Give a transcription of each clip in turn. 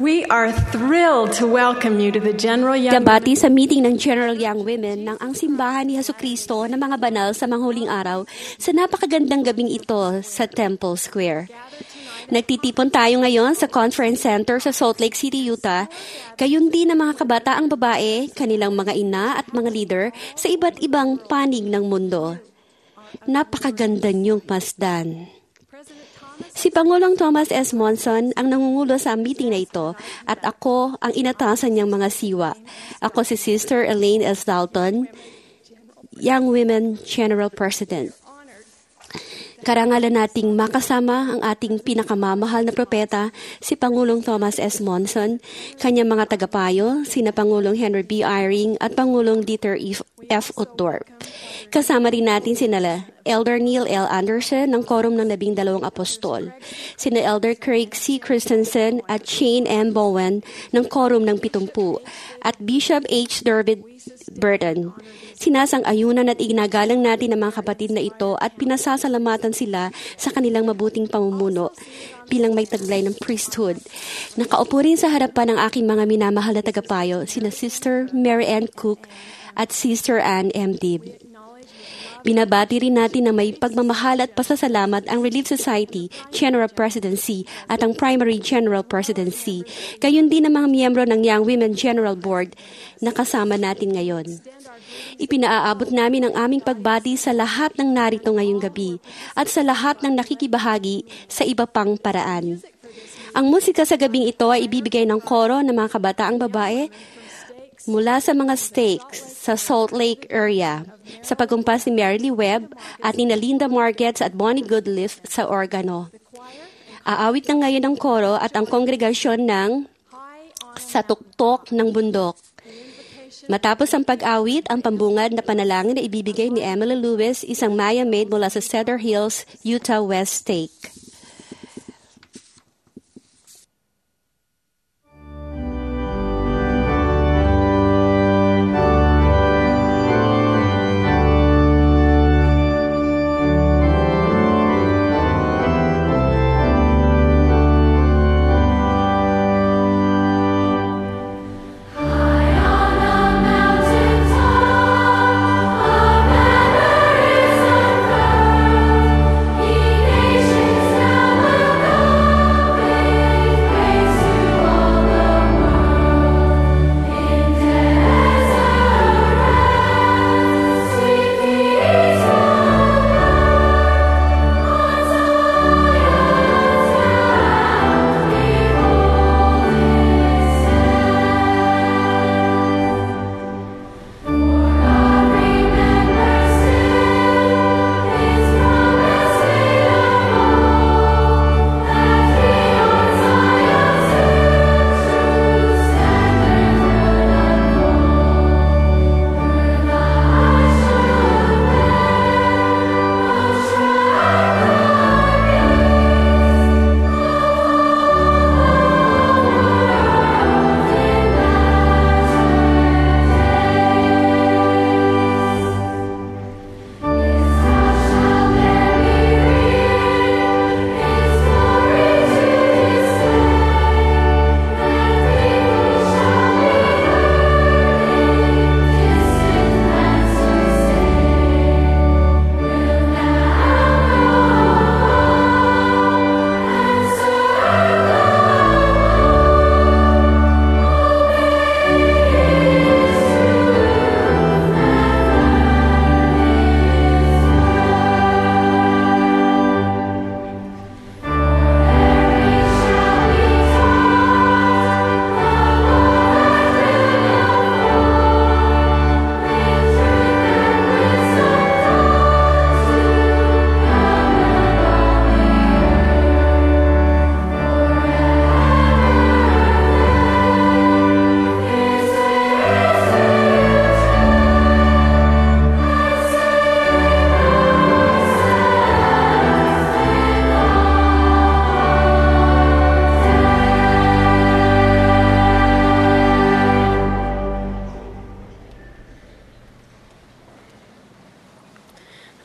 We are thrilled to welcome you to the General Young Gabati sa meeting ng General Young Women ng ang simbahan ni Jesucristo ng mga banal sa manghuling araw sa napakagandang gabing ito sa Temple Square. Nagtitipon tayo ngayon sa Conference Center sa Salt Lake City, Utah. Gayon din ang mga kabataang babae, kanilang mga ina at mga leader sa iba't ibang panig ng mundo. Napakaganda niyong masdan. Si Pangulong Thomas S. Monson ang nangungulo sa meeting na ito at ako ang inatasan niyang mga siwa. Ako si Sister Elaine S. Dalton, Young Women General President. Karangalan nating makasama ang ating pinakamamahal na propeta, si Pangulong Thomas S. Monson, kanyang mga tagapayo, sina Pangulong Henry B. Eyring at Pangulong Dieter F. Uchtdorf. Kasama rin natin sina Elder Neil L. Anderson ng Quorum ng 12 Apostol, sina Elder Craig C. Christensen at Shane M. Bowen ng Quorum ng 70, at Bishop H. David Burton. Sinasang-ayunan at iginagalang natin ang mga kapatid na ito at pinasasalamatan sila sa kanilang mabuting pamumuno bilang may taglay ng priesthood. Nakaupo rin sa harapan ng aking mga minamahal na tagapayo, sina Sister Mary Ann Cook at Sister Ann M. Dib. Binabati rin natin na may pagmamahal at pasasalamat ang Relief Society General Presidency at ang Primary General Presidency. Gayon din ang mga miyembro ng Young Women General Board na kasama natin ngayon. Ipinaaabot namin ang aming pagbati sa lahat ng narito ngayong gabi at sa lahat ng nakikibahagi sa iba pang paraan. Ang musika sa gabing ito ay ibibigay ng koro ng mga kabataang babae mula sa mga stakes sa Salt Lake area sa pagkumpas ni Mary Lee Webb at ni Linda Margetts at Bonnie Goodliff sa organo. Aawit na ngayon ang koro at ang kongregasyon ng Sa Tuktok ng Bundok. Matapos ang pag-awit, ang pambungad na panalangin na ibibigay ni Emily Lewis, isang Maya maid mula sa Cedar Hills, Utah West Stake. Nations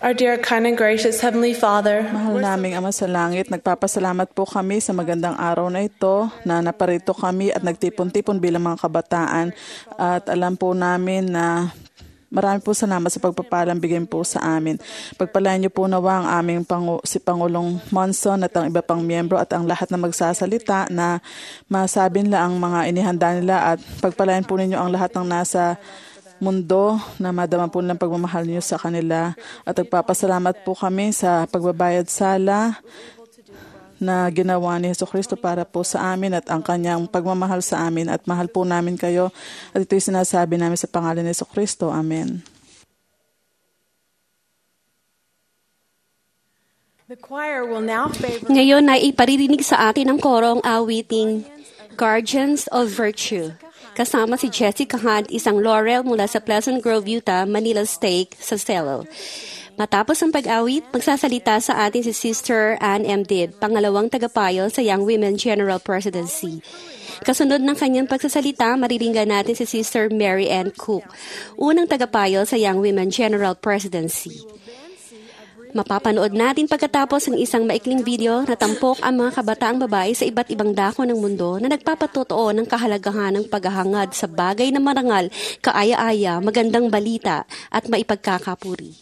Our dear, kind, and gracious Heavenly Father, Mahal naming Ama sa Langit, nagpapasalamat po kami sa magandang araw na ito na naparito kami at nagtipon-tipon bilang mga kabataan. At alam po namin na marami po salamat sa pagpapalang bigyan po sa amin. Pagpalain niyo po nawa ang aming si Pangulong Monson at ang iba pang miyembro at ang lahat na magsasalita na masabi nila ang mga inihanda nila at pagpalain po ninyo ang lahat ng nasa mundo na madama po ng pagmamahal niyo sa kanila. At nagpapasalamat po kami sa pagbabayad sala na ginawa ni Jesucristo para po sa amin at ang kanyang pagmamahal sa amin at mahal po namin kayo. At ito'y sinasabi namin sa pangalan ni Jesucristo. Amen. The choir will now favor... Ngayon ay iparirinig sa atin ang korong awiting Guardians of Virtue. Kasama si Jessica Hunt, isang Laurel mula sa Pleasant Grove, Utah, Manila State, sa cello. Matapos ang pag-awit, magsasalita sa atin si Sister Ann M. Dib, pangalawang tagapayo sa Young Women General Presidency. Kasunod ng kanyang pagsasalita, mariringgan natin si Sister Mary Ann Cook, unang tagapayo sa Young Women General Presidency. Mapapanood natin pagkatapos ng isang maikling video na tampok ang mga kabataang babae sa iba't ibang dako ng mundo na nagpapatotoo ng kahalagahan ng paghahangad sa bagay na marangal, kaaya-aya, magandang balita at maipagkakapuri.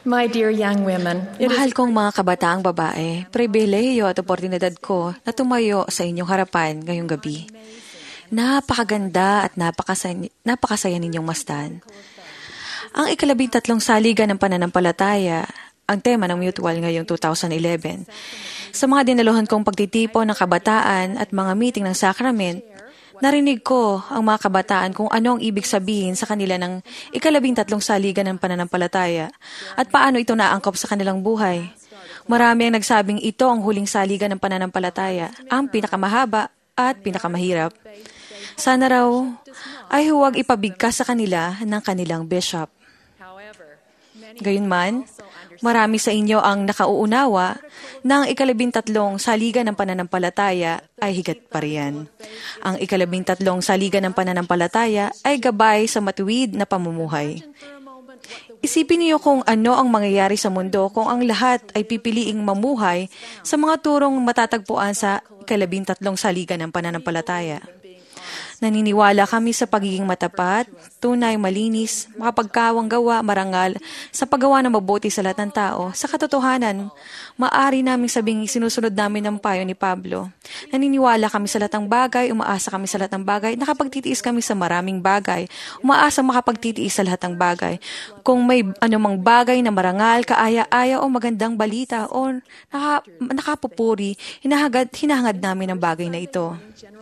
My dear young women, Mahal kong mga kabataang babae, pribilehiyo at oportunidad ko na tumayo sa inyong harapan ngayong gabi. Napakaganda at napakasaya ninyong masdan. Ang 13 saligan ng pananampalataya, ang tema ng Mutual ngayong 2011. Sa mga dinaluhan kong pagtitipon ng kabataan at mga meeting ng sakrament, narinig ko ang mga kabataan kung ano ang ibig sabihin sa kanila ng 13 saligan ng pananampalataya at paano ito naangkop sa kanilang buhay. Marami ang nagsabing ito ang huling saligan ng pananampalataya, ang pinakamahaba at pinakamahirap. Sana raw ay huwag ipabigkas sa kanila ng kanilang bishop. Gayunman, marami sa inyo ang nakauunawa na ang 13 saligan ng pananampalataya ay higit pa riyan. Ang 13 saligan ng pananampalataya ay gabay sa matuwid na pamumuhay. Isipin niyo kung ano ang mangyayari sa mundo kung ang lahat ay pipiliing mamuhay sa mga turong matatagpuan sa 13 saligan ng pananampalataya. Naniniwala kami sa pagiging matapat, tunay, malinis, makapagkawang gawa, marangal, sa paggawa ng mabuti sa lahat ng tao. Sa katotohanan, maaari naming sabing sinusunod namin ang payo ni Pablo. Naniniwala kami sa lahat ng bagay, umaasa kami sa lahat ng bagay, nakapagtitiis kami sa maraming bagay, umaasa makapagtitiis sa lahat ng bagay. Kung may anumang bagay na marangal, kaaya-aya o magandang balita o nakapupuri, hinahangad namin ang bagay na ito.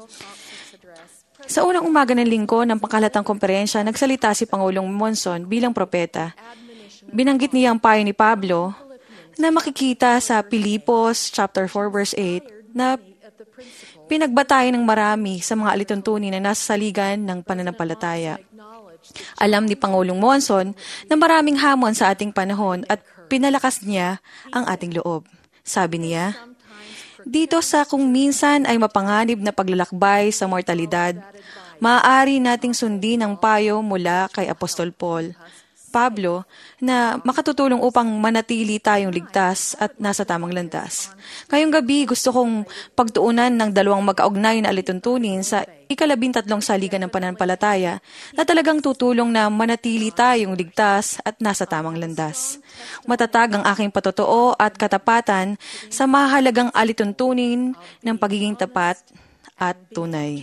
Sa unang umaga ng linggo ng pangkalatang komperensya, nagsalita si Pangulong Monson bilang propeta. Binanggit niya ang payo ni Pablo na makikita sa Pilipos chapter 4 verse 8 na pinagbatayan ng marami sa mga alituntunin na nasa saligan ng pananampalataya. Alam ni Pangulong Monson na maraming hamon sa ating panahon at pinalakas niya ang ating loob. Sabi niya, dito sa kung minsan ay mapanganib na paglalakbay sa mortalidad, maaari nating sundin ang payo mula kay Apostol Pablo na makatutulong upang manatili tayong ligtas at nasa tamang landas. Ngayong gabi, gusto kong pagtuunan ng dalawang magkaugnay na alituntunin sa 13 saligan ng pananampalataya na talagang tutulong na manatili tayong ligtas at nasa tamang landas. Matatag ang aking patotoo at katapatan sa mahalagang alituntunin ng pagiging tapat at tunay.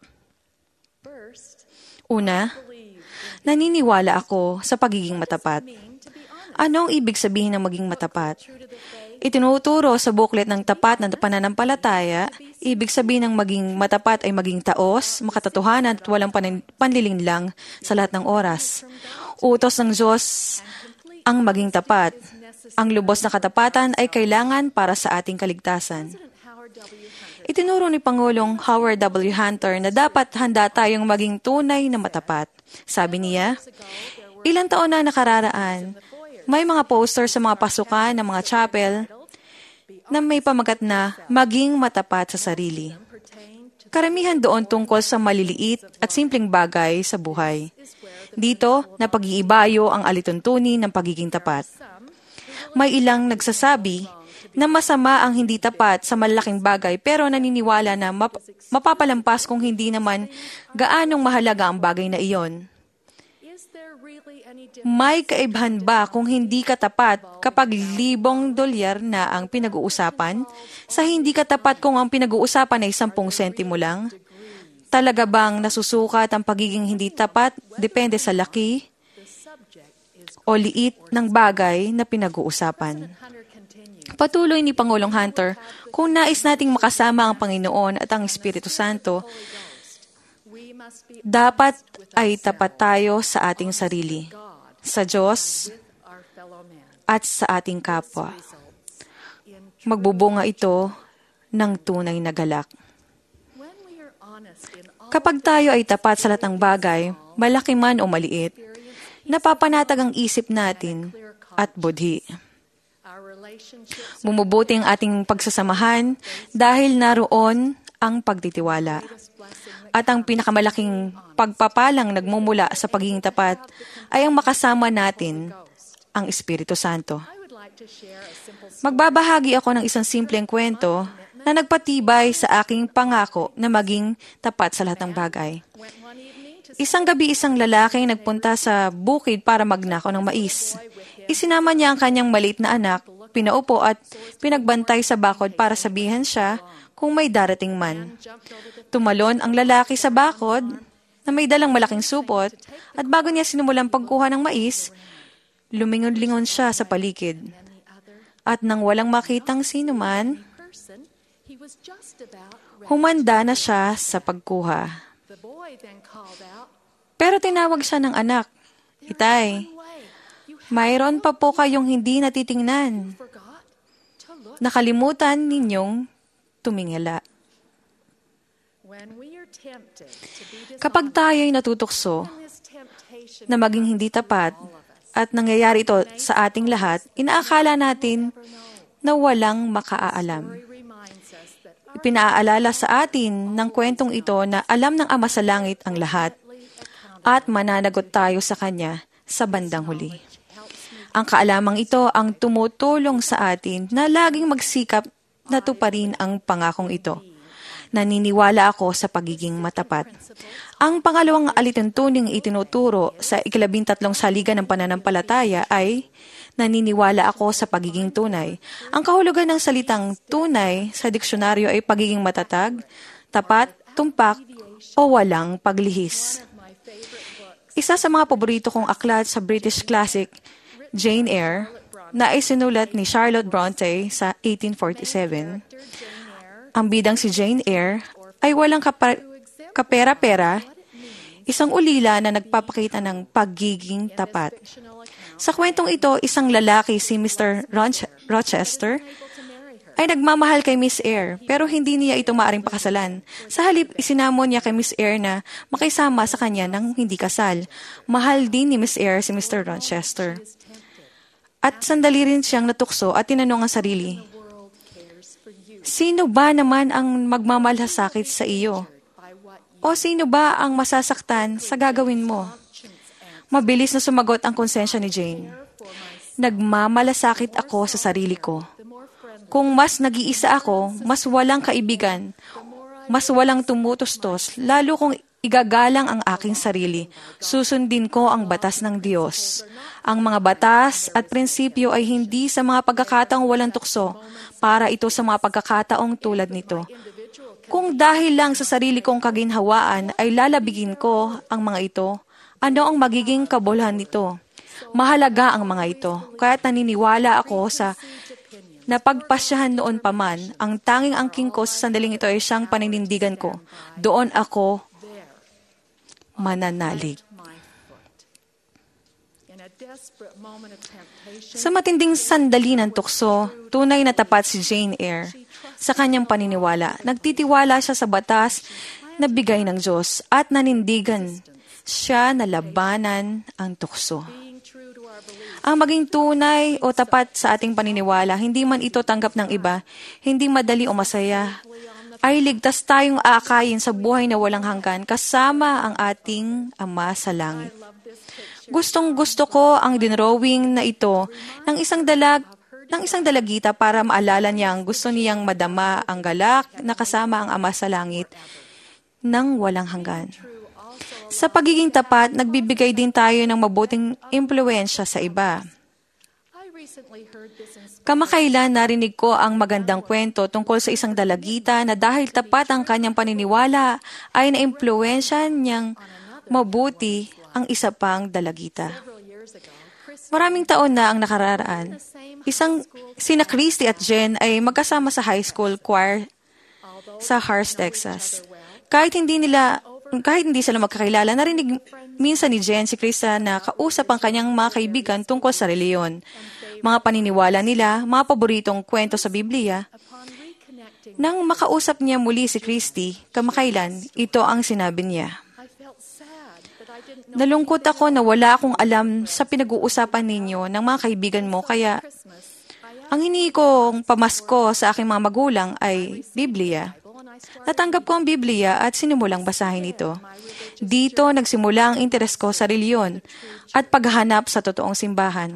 Una, naniniwala ako sa pagiging matapat. Ano ang ibig sabihin ng maging matapat? Itinuturo sa booklet ng tapat na pananampalataya, ibig sabihin ng maging matapat ay maging taos, makatotohanan at walang panlilinlang sa lahat ng oras. Utos ng Diyos ang maging tapat. Ang lubos na katapatan ay kailangan para sa ating kaligtasan. Itinuro ni Pangulong Howard W. Hunter na dapat handa tayong maging tunay na matapat. Sabi niya, ilang taon na nakararaan, may mga poster sa mga pasukan ng mga chapel na may pamagat na maging matapat sa sarili. Karamihan doon tungkol sa maliliit at simpleng bagay sa buhay. Dito, napag-iibayo ang alituntunin ng pagiging tapat. May ilang nagsasabi na masama ang hindi tapat sa malalaking bagay pero naniniwala na mapapalampas kung hindi naman gaanong mahalaga ang bagay na iyon. May kaibahan ba kung hindi ka tapat kapag $1,000 na ang pinag-uusapan sa hindi ka tapat kung ang pinag-uusapan ay 10 sentimo lang? Talaga bang nasusukat ang pagiging hindi tapat depende sa laki o liit ng bagay na pinag-uusapan? Patuloy ni Pangulong Hunter, kung nais nating makasama ang Panginoon at ang Espiritu Santo, dapat ay tapat tayo sa ating sarili, sa Diyos, at sa ating kapwa. Magbubunga ito ng tunay na galak. Kapag tayo ay tapat sa lahat ng bagay, malaki man o maliit, napapanatag ang isip natin at budhi. Bumubuti ang ating pagsasamahan dahil naroon ang pagtitiwala. At ang pinakamalaking pagpapalang nagmumula sa pagiging tapat ay ang makasama natin, ang Espiritu Santo. Magbabahagi ako ng isang simpleng kwento na nagpatibay sa aking pangako na maging tapat sa lahat ng bagay. Isang gabi, isang lalaking nagpunta sa bukid para magnakaw ng mais. Isinama niya ang kanyang maliit na anak, pinaupo at pinagbantay sa bakod para sabihan siya kung may darating man. Tumalon ang lalaki sa bakod na may dalang malaking supot at bago niya sinimulang pagkuha ng mais, lumingon-lingon siya sa paligid. At nang walang makitang sino man, humanda na siya sa pagkuha. Pero tinawag siya ng anak, "Itay, mayroon pa po kayong hindi natitingnan. Nakalimutan ninyong tumingala." Kapag tayo'y natutukso na maging hindi tapat at nangyayari ito sa ating lahat, inaakala natin na walang makaalam. Ipinaalala sa atin ng kwentong ito na alam ng Ama sa Langit ang lahat at mananagot tayo sa Kanya sa bandang huli. Ang kaalamang ito ang tumutulong sa atin na laging magsikap na tuparin ang pangakong ito. Naniniwala ako sa pagiging matapat. Ang pangalawang alituntuning itinuturo sa 13 saligan ng pananampalataya ay naniniwala ako sa pagiging tunay. Ang kahulugan ng salitang tunay sa diksyonaryo ay pagiging matatag, tapat, tumpak, o walang paglihis. Isa sa mga paborito kong aklat sa British classic, Jane Eyre, na isinulat ni Charlotte Bronte sa 1847, ang bidang si Jane Eyre ay walang kapera-pera, isang ulila na nagpapakita ng pagiging tapat. Sa kwentong ito, isang lalaki, si Mr. Rochester, ay nagmamahal kay Miss Eyre, pero hindi niya ito maaring pakasalan. Sa halip, isinamon niya kay Miss Eyre na makisama sa kanya ng hindi kasal. Mahal din ni Miss Eyre si Mr. Rochester. At sandali rin siyang natukso at tinanong ang sarili, "Sino ba naman ang magmamalasakit sa iyo? O sino ba ang masasaktan sa gagawin mo?" Mabilis na sumagot ang konsensya ni Jane. "Nagmamalasakit ako sa sarili ko. Kung mas nag-iisa ako, mas walang kaibigan, mas walang tumutustos, lalo kung igagalang ang aking sarili. Susundin ko ang batas ng Diyos. Ang mga batas at prinsipyo ay hindi sa mga pagkakataong walang tukso, para ito sa mga pagkakataong tulad nito. Kung dahil lang sa sarili kong kaginhawaan ay lalabigin ko ang mga ito, ano ang magiging kabuluhan nito? Mahalaga ang mga ito, kaya't naniniwala ako sa napagpasyahan noon pa man, ang tanging angking ko sa sandaling ito ay siyang paninindigan ko. Doon ako mananalig." Sa matinding sandali ng tukso, tunay na tapat si Jane Eyre sa kanyang paniniwala. Nagtitiwala siya sa batas na bigay ng Diyos at nanindigan siya na labanan ang tukso. Ang maging tunay o tapat sa ating paniniwala, hindi man ito tanggap ng iba, hindi madali o masaya, ay ligtas tayong aakayin sa buhay na walang hanggan kasama ang ating Ama sa Langit. Gustong-gusto ko ang dinrowing na ito ng isang dalagita para maalala niyang gusto niyang madama ang galak na kasama ang Ama sa Langit nang walang hanggan. Sa pagiging tapat, nagbibigay din tayo ng mabuting impluwensya sa iba. Kamakailan narinig ko ang magandang kwento tungkol sa isang dalagita na dahil tapat ang kanyang paniniwala ay naimpluwensya niyang mabuti ang isa pang dalagita. Maraming taon na ang nakararaan. Sina Christy at Jen ay magkasama sa high school choir sa Harsh, Texas. Kahit hindi sila magkakilala, narinig minsan ni Jen si Krista na kausap ang kanyang mga kaibigan tungkol sa reliyon, mga paniniwala nila, mga paboritong kwento sa Biblia. Nang makausap niya muli si Christy, kamakailan, ito ang sinabi niya. "Nalungkot ako na wala akong alam sa pinag-uusapan ninyo ng mga kaibigan mo, kaya ang hinihingi kong pamasko sa aking mga magulang ay Biblia. Natanggap ko ang Biblia at sinimulang basahin ito. Dito nagsimula ang interes ko sa reliyon at paghahanap sa totoong simbahan.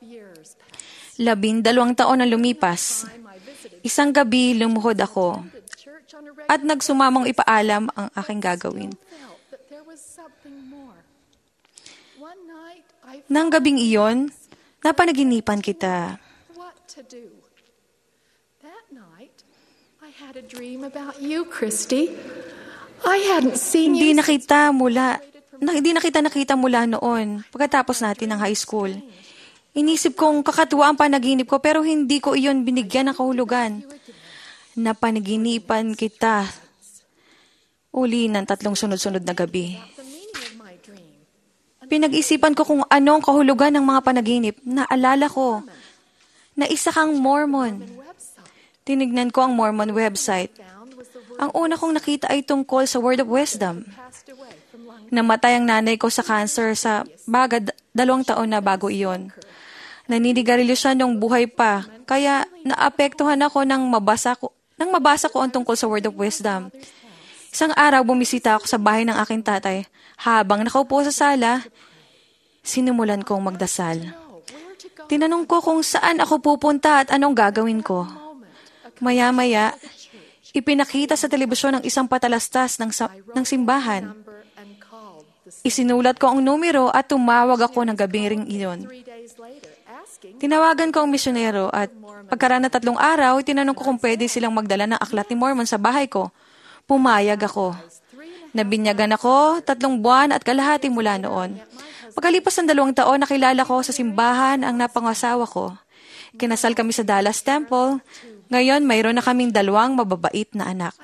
12 taon ang lumipas. Isang gabi lumuhod ako at nagsumamang ipaalam ang aking gagawin. Nang gabing iyon, Napanaginipan kita. What to do? That night, I had a dream about you, Christy. I hadn't seen Hindi you. na kita nakita mula noon, pagkatapos natin ng high school. Inisip kong kakatuwa ang panaginip ko, pero hindi ko iyon binigyan ng kahulugan. Napanaginipan kita uli ng 3 sunod-sunod na gabi. Pinag-isipan ko kung ano ang kahulugan ng mga panaginip. Naalala ko na isa kang Mormon. Tinignan ko ang Mormon website. Ang una kong nakita ay tungkol sa Word of Wisdom. Namatay ang nanay ko sa cancer sa 2 taon na bago iyon. Naninigarilyo siya nung buhay pa, kaya naapektuhan ako nang mabasa ko ang tungkol sa Word of Wisdom. Isang araw bumisita ako sa bahay ng aking tatay. Habang nakaupo sa sala, sinimulan kong magdasal. Tinanong ko kung saan ako pupunta at anong gagawin ko. Maya-maya, ipinakita sa telebisyon ang isang patalastas ng simbahan. Isinulat ko ang numero at tumawag ako ng gabing ring iyon. Tinawagan ko ang misyonero at pagkaraan na 3 araw, tinanong ko kung pwede silang magdala ng aklat ni Mormon sa bahay ko. Pumayag ako. Nabinyagan ako 3 buwan at kalahati mula noon. Pagkalipas ng 2 taon, nakilala ko sa simbahan ang napangasawa ko. Kinasal kami sa Dallas Temple. Ngayon, mayroon na kaming 2 mababait na anak.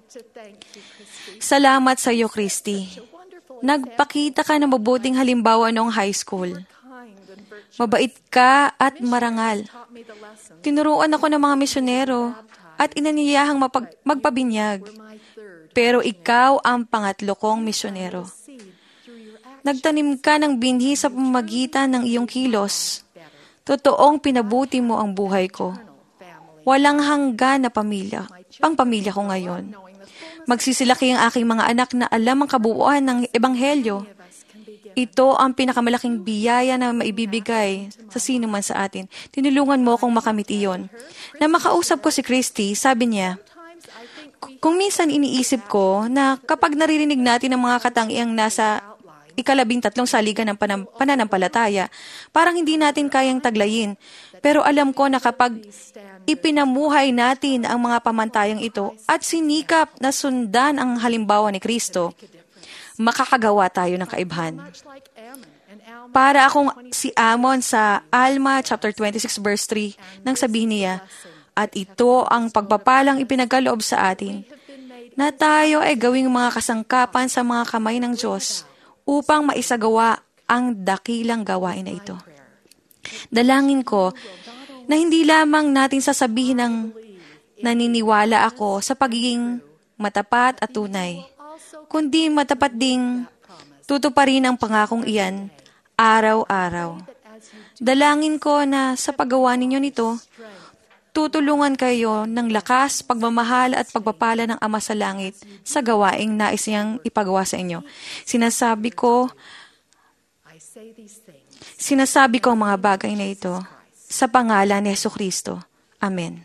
Salamat sa iyo, Christy. Nagpakita ka ng mabuting halimbawa noong high school. Mabait ka at marangal. Tinuruan ako ng mga misyonero at inaniyahang magpabinyag. Pero ikaw ang pangatlo kong misyonero. Nagtanim ka ng binhi sa pamamagitan ng iyong kilos. Totoong pinabuti mo ang buhay ko. Walang hanggan na pamilya ko ngayon. Magsisilaki ang aking mga anak na alam ang kabuuan ng Ebanghelyo. Ito ang pinakamalaking biyaya na maibibigay sa sino man sa atin. Tinulungan mo akong makamit iyon. Na makausap ko si Christy, sabi niya, kung minsan iniisip ko na kapag naririnig natin ang mga katangiang nasa 13 saligan ng pananampalataya, parang hindi natin kayang taglayin. Pero alam ko na kapag ipinamuhay natin ang mga pamantayang ito at sinikap na sundan ang halimbawa ni Kristo, makakagawa tayo ng kaibhan. Para akong si Amon sa Alma chapter 26 verse 3 nang sabihin niya, at ito ang pagpapalang ipinagkaloob sa atin, na tayo ay gawing mga kasangkapan sa mga kamay ng Diyos upang maisagawa ang dakilang gawain na ito. Dalangin ko na hindi lamang natin sasabihin ng naniniwala ako sa pagiging matapat at tunay, kundi matapat ding tutuparin ang pangakong iyan araw-araw. Dalangin ko na sa paggawa ninyo nito, tutulungan kayo ng lakas, pagmamahal at pagpapala ng Ama sa Langit sa gawaing nais niyang ipagawa sa inyo. Sinasabi ko ang mga bagay na ito sa pangalan ni Jesucristo. Amen.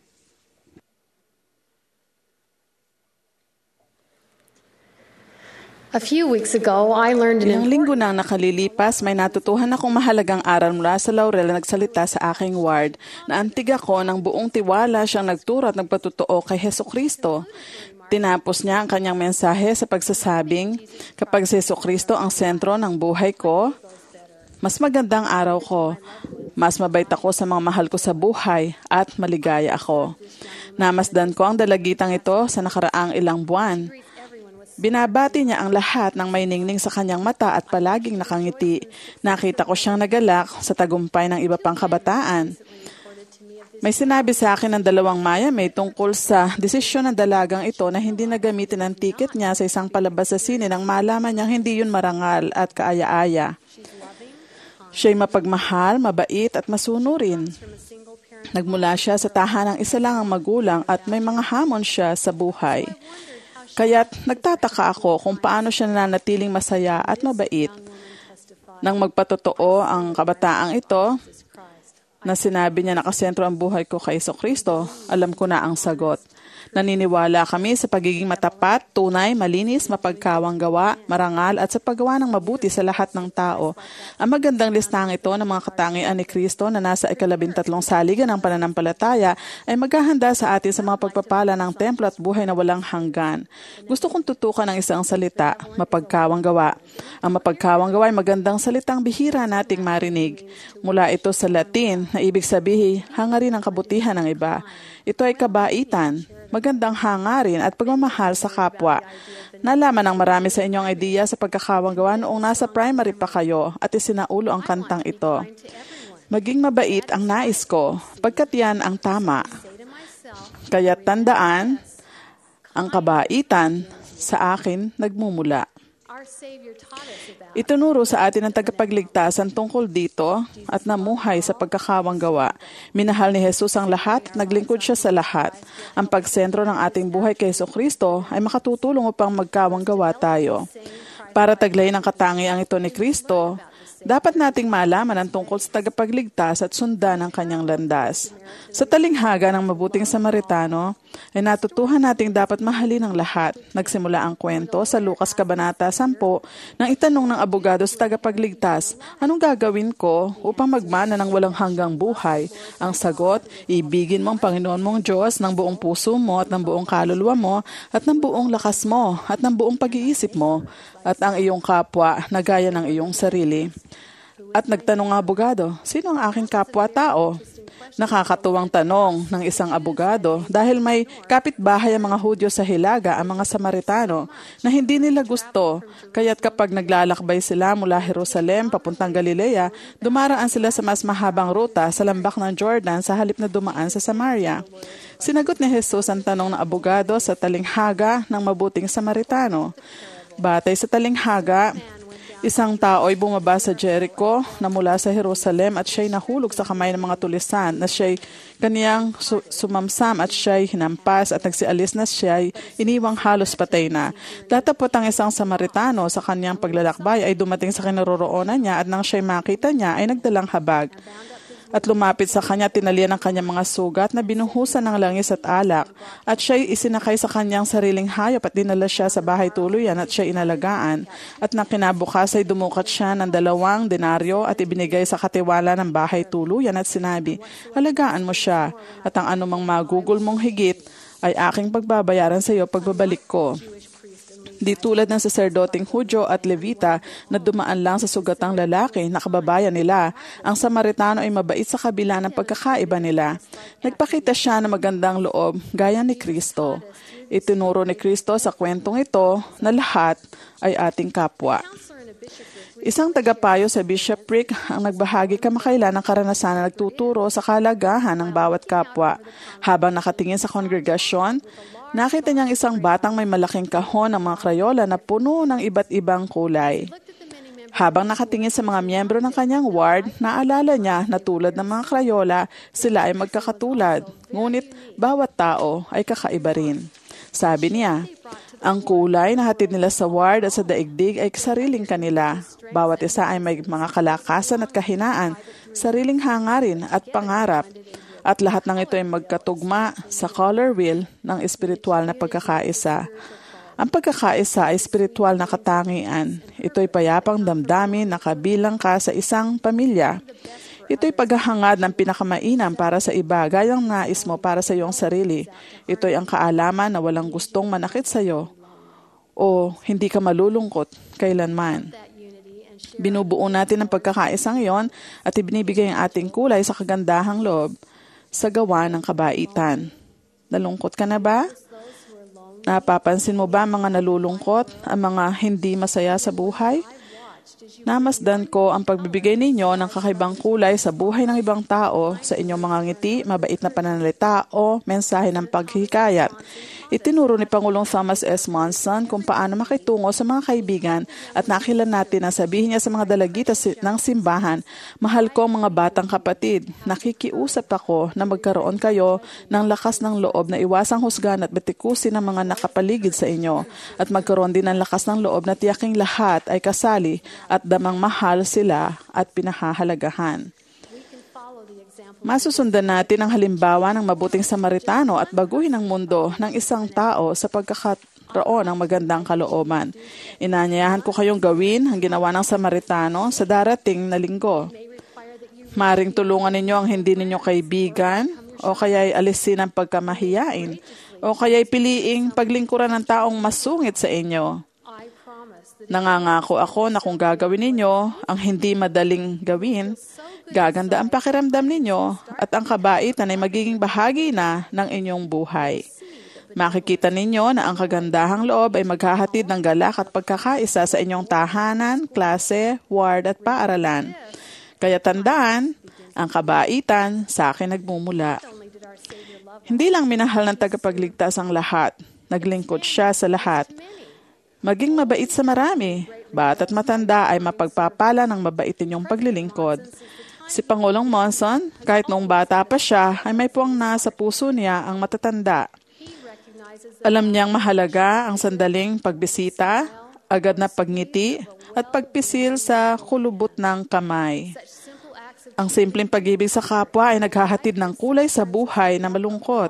A few weeks ago, I learned Ilang linggo nang nakalilipas, may natutuhan akong mahalagang aral mula sa Laurel na nagsalita sa aking ward na antig ako ng buong tiwala siyang nagturo at nagpatotoo kay Jesucristo. Tinapos niya ang kanyang mensahe sa pagsasabing, kapag si Jesucristo ang sentro ng buhay ko, mas magandang araw ko, mas mabait ako sa mga mahal ko sa buhay at maligaya ako. Namasdan ko ang dalagitang ito sa nakaraang ilang buwan. Binabati niya ang lahat ng may ningning sa kanyang mata at palaging nakangiti. Nakita ko siyang nagalak sa tagumpay ng iba pang kabataan. May sinabi sa akin ng 2 Maya tungkol sa desisyon ng dalagang ito na hindi nagamitin ang tiket niya sa isang palabas sa sine nang malaman niyang hindi yun marangal at kaaya-aya. Siya'y mapagmahal, mabait at masunurin. Nagmula siya sa tahanang isa lang ang magulang at may mga hamon siya sa buhay. Kaya't nagtataka ako kung paano siya nananatiling masaya at mabait. Nang magpatotoo ang kabataang ito, na sinabi niya nakasentro ang buhay ko kay Jesucristo, alam ko na ang sagot. Naniniwala kami sa pagiging matapat, tunay, malinis, mapagkawang gawa, marangal at sa paggawa ng mabuti sa lahat ng tao. Ang magandang listang ito ng mga katangian ni Kristo na nasa 13 saligan ng pananampalataya ay maghahanda sa atin sa mga pagpapala ng templo at buhay na walang hanggan. Gusto kong tutukan ng isang salita, mapagkawang gawa. Ang mapagkawang gawa ay magandang salitang bihira nating marinig. Mula ito sa Latin na ibig sabihin, hangarin ang kabutihan ng iba. Ito ay kabaitan, magandang hangarin at pagmamahal sa kapwa. Nalaman ng marami sa inyong idea sa pagkakawang gawa noong nasa primary pa kayo at isinaulo ang kantang ito. Maging mabait ang nais ko, pagkat yan ang tama. Kaya tandaan, ang kabaitan sa akin nagmumula. Itunuro sa atin ang tagapagligtasan tungkol dito at namuhay sa pagkakawang gawa. Minahal ni Jesus ang lahat at naglingkod siya sa lahat. Ang pagsentro ng ating buhay kay Jesucristo ay makatutulong upang magkawang gawa tayo. Para taglayin ang katangiang ito ni Kristo, dapat nating malaman ang tungkol sa tagapagligtas at sundan ang kanyang landas. Sa talinghaga ng mabuting Samaritano, ay natutuhan nating dapat mahalin ang lahat. Nagsimula ang kwento sa Lucas Kabanata 10 nang itanong ng abogado sa tagapagligtas, anong gagawin ko upang magmana ng walang hanggang buhay? Ang sagot, ibigin mo ang Panginoon mong Diyos ng buong puso mo at ng buong kaluluwa mo at ng buong lakas mo at ng buong pag-iisip mo at ang iyong kapwa na gaya ng iyong sarili. At nagtanong ang abogado, sino ang aking kapwa-tao? Nakakatuwang tanong ng isang abogado dahil may kapitbahay ang mga Hudyo sa Hilaga, ang mga Samaritano, na hindi nila gusto. Kaya't kapag naglalakbay sila mula Jerusalem papuntang Galilea, dumaraan sila sa mas mahabang ruta sa lambak ng Jordan sa halip na dumaan sa Samaria. Sinagot ni Jesus ang tanong ng abogado sa talinghaga ng mabuting Samaritano. Batay sa talinghaga, isang tao ay bumaba sa Jericho na mula sa Jerusalem at siya'y nahulog sa kamay ng mga tulisan na siya'y kaniyang sumamsam at siya'y hinampas at nagsialis na siya'y iniwang halos patay na. Datapot ang isang Samaritano sa kaniyang paglalakbay ay dumating sa kinaroroonan niya at nang siya'y makita niya ay nagdalang habag. At lumapit sa kanya, tinalian ang kanyang mga sugat na binuhusan ng langis at alak. At siya'y isinakay sa kanyang sariling hayop at dinala siya sa bahay tuluyan at siya'y inalagaan. At nang kinabukas ay dumukat siya ng 2 denaryo at ibinigay sa katiwala ng bahay tuluyan at sinabi, alagaan mo siya at ang anumang magugol mong higit ay aking pagbabayaran sa iyo pagbabalik ko. Di tulad ng saserdoteng Hudyo at Levita na dumaan lang sa sugatang lalaki na kababayan nila, ang Samaritano ay mabait sa kabila ng pagkakaiba nila. Nagpakita siya ng magandang loob gaya ni Kristo. Itinuro ni Kristo sa kwentong ito na lahat ay ating kapwa. Isang tagapayo sa bishopric ang nagbahagi kamakailan ng karanasan na nagtuturo sa kahalagahan ng bawat kapwa. Habang nakatingin sa kongregasyon, nakita niyang isang batang may malaking kahon ng mga krayola na puno ng iba't ibang kulay. Habang nakatingin sa mga miyembro ng kanyang ward, naalala niya na tulad ng mga krayola, sila ay magkakatulad. Ngunit bawat tao ay kakaiba rin. Sabi niya, ang kulay na hatid nila sa ward at sa daigdig ay sariling kanila. Bawat isa ay may mga kalakasan at kahinaan, sariling hangarin at pangarap. At lahat ng ito ay magkatugma sa color wheel ng espiritual na pagkakaisa. Ang pagkakaisa ay espiritual na katangian. Ito ay payapang damdamin na kabilang ka sa isang pamilya. Ito ay paghahangad ng pinakamainam para sa iba, gayang nais mo para sa iyong sarili. Ito ay ang kaalaman na walang gustong manakit sa iyo o hindi ka malulungkot kailanman. Binubuo natin ang pagkakaisang iyon at ibinibigay ang ating kulay sa kagandahang loob sa gawa ng kabaitan. Nalungkot ka na ba? Napapansin mo ba mga nalulungkot, ang mga hindi masaya sa buhay? Namasdan ko ang pagbibigay ninyo ng kakaibang kulay sa buhay ng ibang tao sa inyong mga ngiti, mabait na pananalita o mensahe ng paghihikayat. Itinuro ni Pangulong Thomas S. Monson kung paano makitungo sa mga kaibigan at nakilan natin na sabihin niya sa mga dalagita ng simbahan, mahal ko mga batang kapatid, nakikiusap ako na magkaroon kayo ng lakas ng loob na iwasang husgan at batikusin ng mga nakapaligid sa inyo at magkaroon din ng lakas ng loob na tiyaking lahat ay kasali at damang mahal sila at pinahahalagahan. Masusundan natin ang halimbawa ng mabuting Samaritano at baguhin ang mundo ng isang tao sa pagkakaroon ng magandang kalooban. Inanyayahan ko kayong gawin ang ginawa ng Samaritano sa darating na linggo. Maring tulungan ninyo ang hindi ninyo kaibigan, o kaya'y alisin ang pagkamahiyain, o kaya'y piliing paglingkuran ng taong masungit sa inyo. Nangangako ako na kung gagawin ninyo ang hindi madaling gawin, gaganda ang pakiramdam ninyo at ang kabaitan ay magiging bahagi na ng inyong buhay. Makikita ninyo na ang kagandahang loob ay maghahatid ng galak at pagkakaisa sa inyong tahanan, klase, ward at paaralan. Kaya tandaan, ang kabaitan sa akin nagmumula. Hindi lang minahal ng tagapagligtas ang lahat, naglingkod siya sa lahat. Maging mabait sa marami, bata't matanda ay mapagpapala ng mabait ninyong paglilingkod. Si Pangulong Monson, kahit noong bata pa siya, ay may puwang nasa puso niya ang matatanda. Alam niyang mahalaga ang sandaling pagbisita, agad na pagngiti, at pagpisil sa kulubot ng kamay. Ang simpleng pag-ibig sa kapwa ay naghahatid ng kulay sa buhay na malungkot.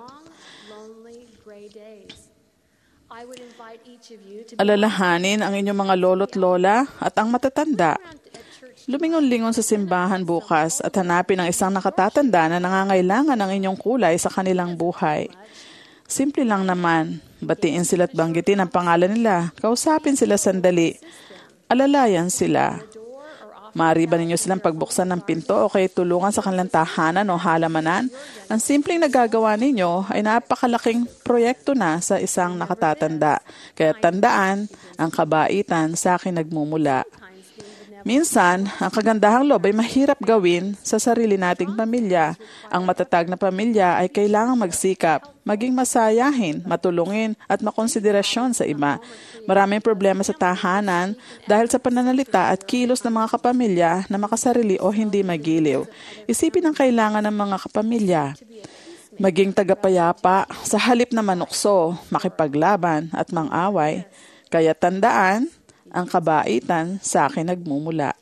Alalahanin ang inyong mga lolo't lola at ang matatanda. Lumingon-lingon sa simbahan bukas at hanapin ang isang nakatatanda na nangangailangan ng inyong kulay sa kanilang buhay. Simple lang naman, batiin sila at banggitin ang pangalan nila, kausapin sila sandali, alalayan sila. Maaari ba ninyo silang pagbuksan ng pinto o kaya tulungan sa kanilang tahanan o halamanan? Ang simpleng nagagawa ninyo ay napakalaking proyekto na sa isang nakatatanda. Kaya tandaan, ang kabaitan sa akin nagmumula. Minsan, ang kagandahang loob ay mahirap gawin sa sarili nating pamilya. Ang matatag na pamilya ay kailangang magsikap, maging masayahin, matulungin at makonsiderasyon sa iba. Maraming problema sa tahanan dahil sa pananalita at kilos ng mga kapamilya na makasarili o hindi magiliw. Isipin ang kailangan ng mga kapamilya. Maging tagapayapa sa halip na manukso, makipaglaban at mang-away. Kaya tandaan, ang kabaitan sa akin nagmumula.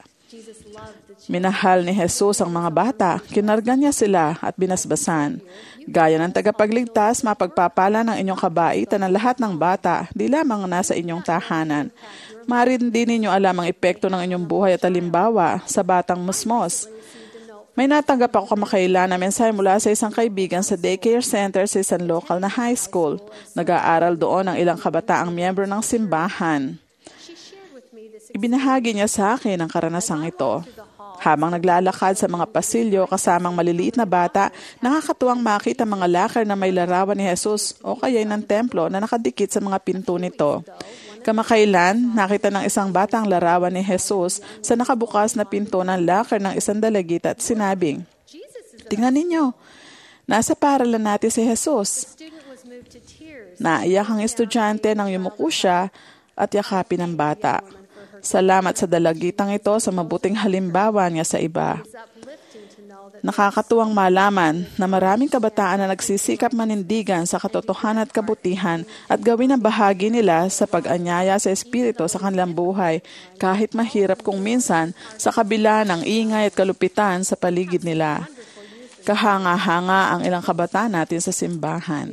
Minahal ni Jesus ang mga bata, kinarga niya sila at binasbasan. Gaya ng tagapagligtas, mapagpapala ng inyong kabaitan ang lahat ng bata, di lamang nasa inyong tahanan. Maaari din ninyo alam ang epekto ng inyong buhay at halimbawa sa batang musmos. May natanggap ako kamakailan na mensahe mula sa isang kaibigan sa daycare center sa isang local na high school. Nag-aaral doon ang ilang kabataang miyembro ng simbahan. Ibinahagi niya sa akin ang karanasang ito. Habang naglalakad sa mga pasilyo kasamang maliliit na bata, nakakatuwang makita mga lakar na may larawan ni Jesus o kaya'y ng templo na nakadikit sa mga pinto nito. Kamakailan, nakita ng isang bata ang larawan ni Jesus sa nakabukas na pinto ng lakar ng isang dalagita at sinabing, "Tingnan ninyo, nasa paaralan natin si Jesus." Naiyak ang estudyante nang yumuko siya at yakapin ang bata. Salamat sa dalagitang ito sa mabuting halimbawa niya sa iba. Nakakatuwang malaman na maraming kabataan na nagsisikap manindigan sa katotohanan at kabutihan at gawin ang bahagi nila sa pag-anyaya sa Espiritu sa kanilang buhay kahit mahirap kung minsan sa kabila ng ingay at kalupitan sa paligid nila. Kahanga-hanga ang ilang kabataan natin sa simbahan.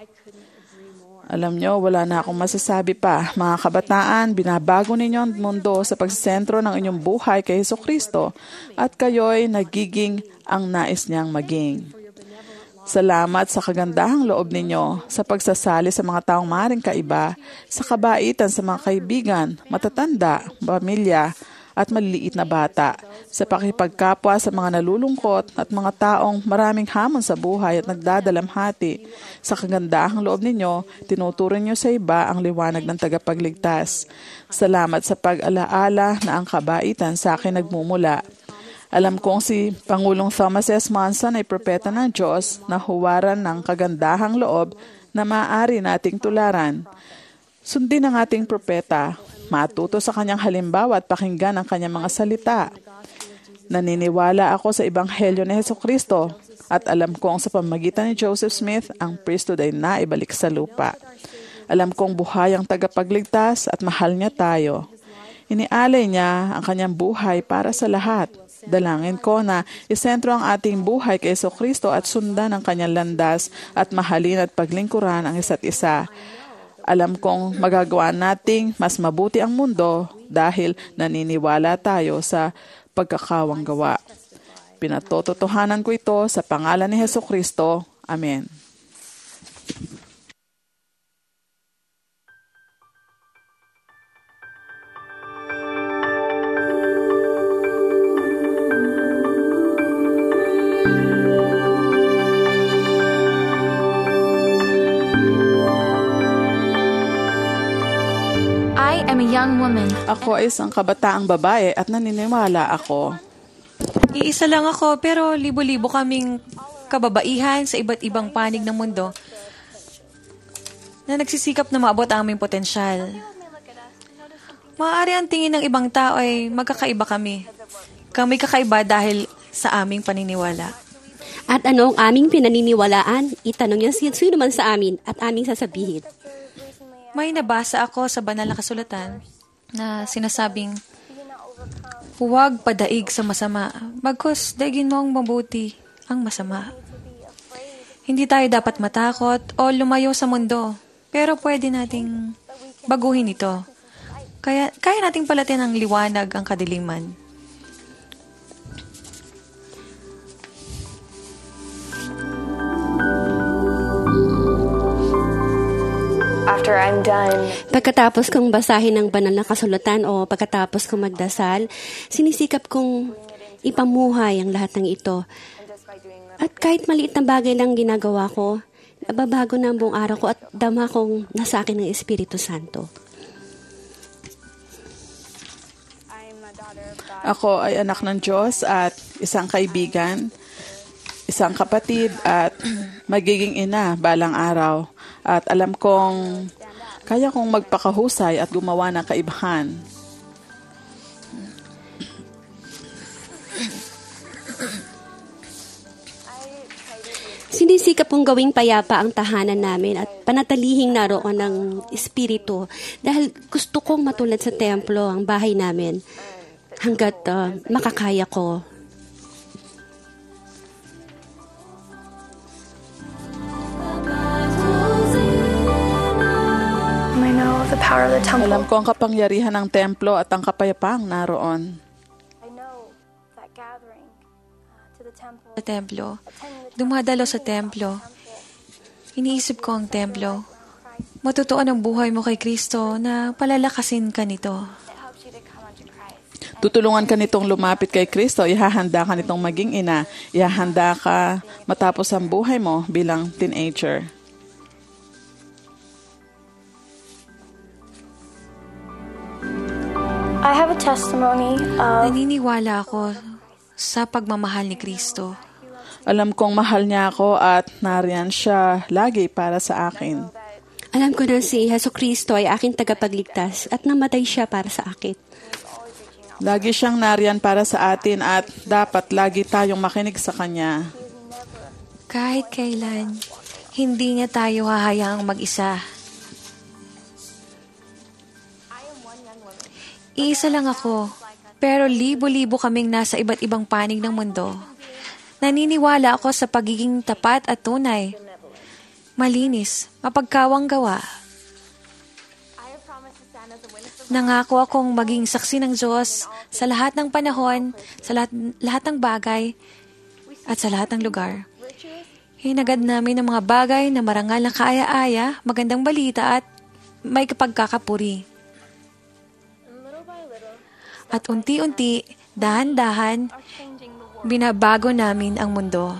Alam nyo, wala na akong masasabi pa. Mga kabataan, binabago ninyo ang mundo sa pagsisentro ng inyong buhay kay Jesucristo at kayo'y nagiging ang nais niyang maging. Salamat sa kagandahang loob ninyo sa pagsasali sa mga taong maaaring kaiba, sa kabaitan sa mga kaibigan, matatanda, pamilya, at maliliit na bata, sa pakipagkapwa sa mga nalulungkot at mga taong maraming hamon sa buhay at nagdadalamhati. Sa kagandahang loob ninyo, tinuturo niyo sa iba ang liwanag ng tagapagligtas. Salamat sa pag-alaala na ang kabaitan sa akin nagmumula. Alam kong si Pangulong Thomas S. Monson ay propeta ng Diyos na huwaran ng kagandahang loob na maaari nating tularan. Sundin ang ating propeta, matuto sa kanyang halimbawa at pakinggan ang kanyang mga salita. Naniniwala ako sa Ebanghelyo ni Jesucristo at alam kong sa pamamagitan ni Joseph Smith, ang priesthood ay naibalik sa lupa. Alam kong buhay ang tagapagligtas at mahal niya tayo. Inialay niya ang kanyang buhay para sa lahat. Dalangin ko na isentro ang ating buhay kay Jesucristo at sundan ang kanyang landas at mahalin at paglingkuran ang isa't isa. Alam kong magagawa nating mas mabuti ang mundo dahil naniniwala tayo sa pagkakawang gawa. Pinatototohanan ko ito sa pangalan ni Jesucristo. Amen. I am a young woman. Ako ay isang kabataang babae at naniniwala ako. Iisa lang ako pero libo-libo kaming kababaihan sa iba't ibang panig ng mundo na nagsisikap na maabot ang aming potensyal. Maaari ang tingin ng ibang tao ay magkakaiba kami. Kami kakaiba dahil sa aming paniniwala. At ano ang aming pinaniniwalaan? Itanong niya sino man sa amin at aming sasabihin. May nabasa ako sa banal na kasulatan na sinasabing, huwag padaig sa masama, bagkus daigin mo ang mabuti ang masama. Hindi tayo dapat matakot o lumayo sa mundo, pero pwede nating baguhin ito. Kaya nating palatin ng liwanag ang kadiliman. After I'm done, Pagkatapos kong basahin ang banal na kasulatan o pagkatapos kong magdasal, sinisikap kong ipamuhay ang lahat ng ito. At kahit maliit na bagay lang ginagawa ko, nababago na ang buong araw ko at dama kong nasa akin ng Espiritu Santo. Ako ay anak ng Diyos at isang kaibigan, isang kapatid at magiging ina balang araw. At alam kong kaya kong magpakahusay at gumawa ng kaibahan. Sinisikap kong gawing payapa ang tahanan namin at panatalihing naroon ng Espiritu dahil gusto kong matulad sa templo ang bahay namin hanggat makakaya ko. I know the power of the temple. Alam ko ang kapangyarihan ng templo at ang kapayapaang naroon. I know that gathering to the temple. Sa templo, dumadalo sa templo. Iniisip ko ang templo. Matutuon ang buhay mo kay Kristo na palalakasin ka nito. It helps you to come unto Christ. Tutulungan ka nitong lumapit kay Kristo, ihahanda ka nitong maging ina, ihahanda ka matapos ang buhay mo bilang teenager. I have a testimony of Naniniwala ako sa pagmamahal ni Kristo. Alam kong mahal niya ako at nariyan siya lagi para sa akin. Alam ko na si Jesucristo ay aking tagapagligtas at namatay siya para sa akin. Lagi siyang nariyan para sa atin at dapat lagi tayong makinig sa Kanya. Kahit kailan, hindi niya tayo hahayaang mag-isa. Iisa lang ako, pero libo-libo kaming nasa iba't ibang panig ng mundo. Naniniwala ako sa pagiging tapat at tunay, malinis, mapagkawang gawa. Nangako akong maging saksi ng Diyos sa lahat ng panahon, sa lahat ng bagay, at sa lahat ng lugar. Hinagad namin ang mga bagay na marangal na kaaya-aya, magandang balita at may kapagkakapuri. At unti-unti, dahan-dahan, binabago namin ang mundo.